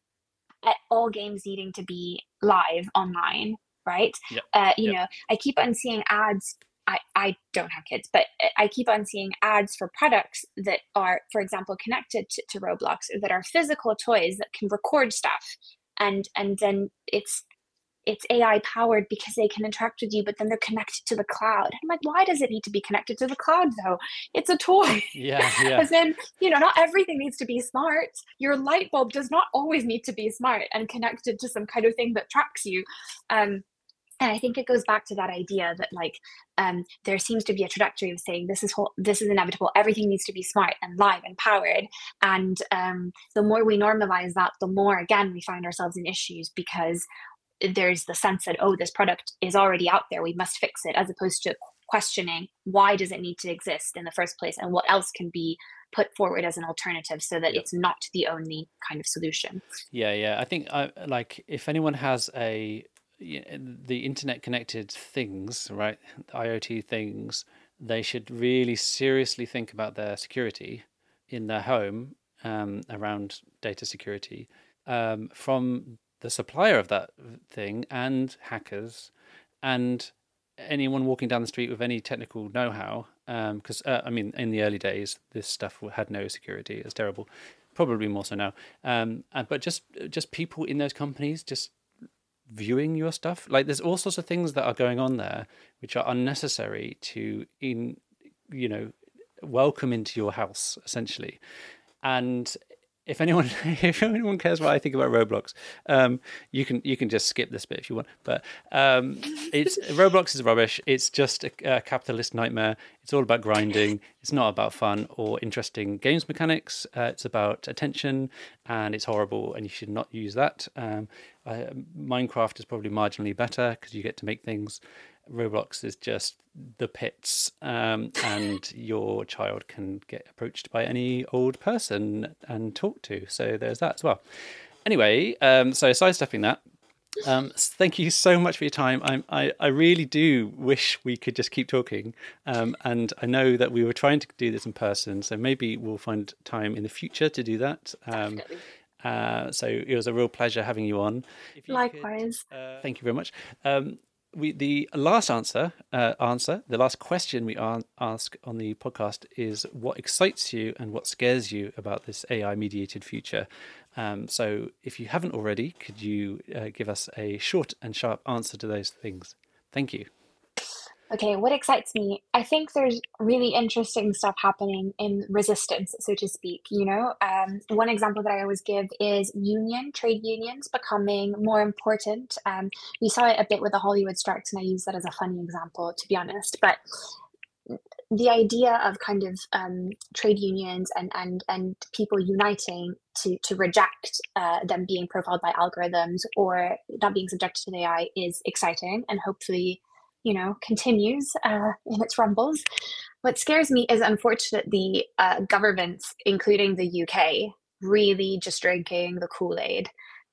all games needing to be live online, right? yeah, Uh, you yeah, know, I keep on seeing ads. I, I don't have kids, but I keep on seeing ads for products that are, for example, connected to, to Roblox, that are physical toys that can record stuff, and and then it's it's A I powered because they can interact with you, but then they're connected to the cloud. I'm like, why does it need to be connected to the cloud though? It's a toy. yeah, yeah, As in, you know, not everything needs to be smart. Your light bulb does not always need to be smart and connected to some kind of thing that tracks you. Um, and I think it goes back to that idea that like um, there seems to be a trajectory of saying this is whole, this is inevitable. Everything needs to be smart and live and powered. And um, the more we normalize that, the more again we find ourselves in issues, because there's the sense that, oh, this product is already out there, we must fix it, as opposed to questioning why does it need to exist in the first place, and what else can be put forward as an alternative so that yeah. it's not the only kind of solution. Yeah, yeah. I think I like if anyone has a y- the internet connected things, right? IoT things, they should really seriously think about their security in their home, um, around data security, um, from the supplier of that thing and hackers and anyone walking down the street with any technical know-how. Because uh, I mean, in the early days, this stuff had no security. It's terrible. Probably more so now. Um, uh, but just just people in those companies just viewing your stuff. Like there's all sorts of things that are going on there which are unnecessary to in you know welcome into your house essentially. And if anyone if anyone cares what I think about Roblox, um, you can you can just skip this bit if you want. But um, it's Roblox is rubbish. It's just a, a capitalist nightmare. It's all about grinding. It's not about fun or interesting games mechanics. Uh, it's about attention, and it's horrible. And you should not use that. Um, uh, Minecraft is probably marginally better because you get to make things. Roblox is just the pits, um, and your child can get approached by any old person and talk to. So there's that as well. Anyway, um, so sidestepping that, um, thank you so much for your time. I'm, I, I really do wish we could just keep talking. Um, and I know that we were trying to do this in person, so maybe we'll find time in the future to do that. Um, Definitely. uh, so it was a real pleasure having you on. If you could, Likewise. uh, thank you very much. Um, we the last answer uh, answer the last question we an- ask on the podcast is what excites you and what scares you about this A I mediated future. Um, so if you haven't already, could you uh, give us a short and sharp answer to those things? Thank you. Okay, what excites me? I think there's really interesting stuff happening in resistance, so to speak. You know, um, one example that I always give is union, trade unions becoming more important. Um, we saw it a bit with the Hollywood strikes, and I use that as a funny example, to be honest. But the idea of kind of um, trade unions and and and people uniting to to reject uh, them being profiled by algorithms or not being subjected to the A I is exciting, and hopefully, you know, continues uh, in its rumbles. What scares me is unfortunately uh, governments, including the U K, really just drinking the Kool-Aid.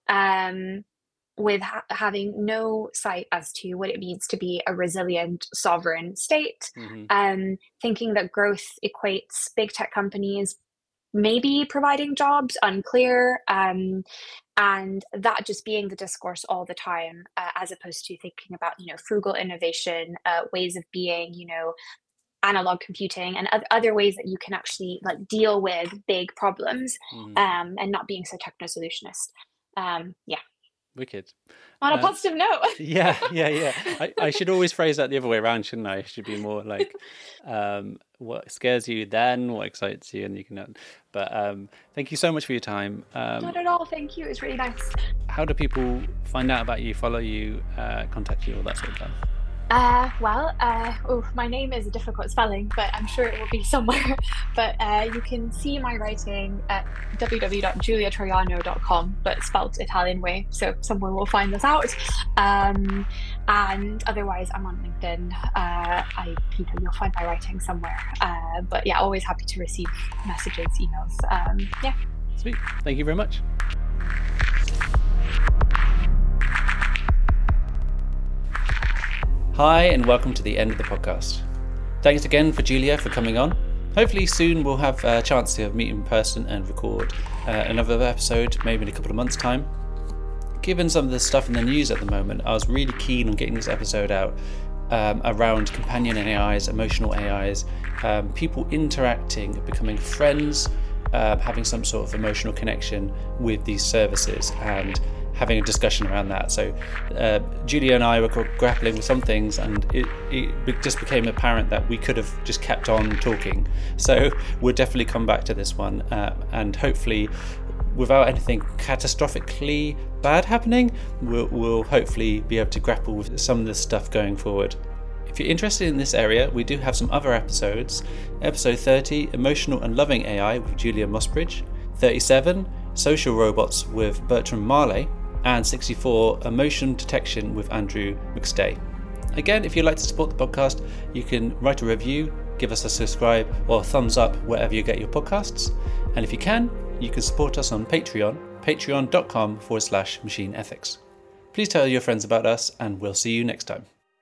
Um, with ha- having no sight as to what it means to be a resilient sovereign state, Hmm. um, thinking that growth equates big tech companies maybe providing jobs, unclear, um, and that just being the discourse all the time, uh, as opposed to thinking about, you know, frugal innovation, uh, ways of being, you know, analog computing and other ways that you can actually like deal with big problems, Mm. um, and not being so techno solutionist. Um, yeah. Wicked. On a Uh, positive note. yeah, yeah, yeah. I, I should always phrase that the other way around, shouldn't I? It should be more like, um, what scares you then, what excites you, and you can. But um, thank you so much for your time. Um, Not at all. Thank you. It was really nice. how do people find out about you, follow you, uh, contact you, all that sort of stuff? Uh, well, uh, oh, my name is a difficult spelling, but I'm sure it will be somewhere. But uh, you can see my writing at w w w dot julia troiano dot com, but spelled Italian way, so someone will find this out. Um, and otherwise, I'm on LinkedIn. Uh, I, you know, you'll find my writing somewhere. Uh, but yeah, always happy to receive messages, emails. Um, yeah. Sweet. Thank you very much. Hi, and welcome to the end of the podcast. Thanks again for Julia for coming on. Hopefully soon we'll have a chance to meet in person and record uh, another episode, maybe in a couple of months' time. Given some of the stuff in the news at the moment, I was really keen on getting this episode out um, around companion A Is, emotional A Is, um, people interacting, becoming friends, uh, having some sort of emotional connection with these services, and having a discussion around that. So uh, Julia and I were grappling with some things, and it, it just became apparent that we could have just kept on talking. So we'll definitely come back to this one, uh, and hopefully without anything catastrophically bad happening, we'll, we'll hopefully be able to grapple with some of this stuff going forward. If you're interested in this area, we do have some other episodes. Episode thirty, Emotional and Loving A I with Julia Mossbridge. thirty-seven, Social Robots with Bertram Marley. And sixty-four, Emotion Detection with Andrew McStay. Again, if you'd like to support the podcast, you can write a review, give us a subscribe or a thumbs up wherever you get your podcasts. And if you can, you can support us on Patreon, patreon.com forward slash machine ethics. Please tell your friends about us, and we'll see you next time.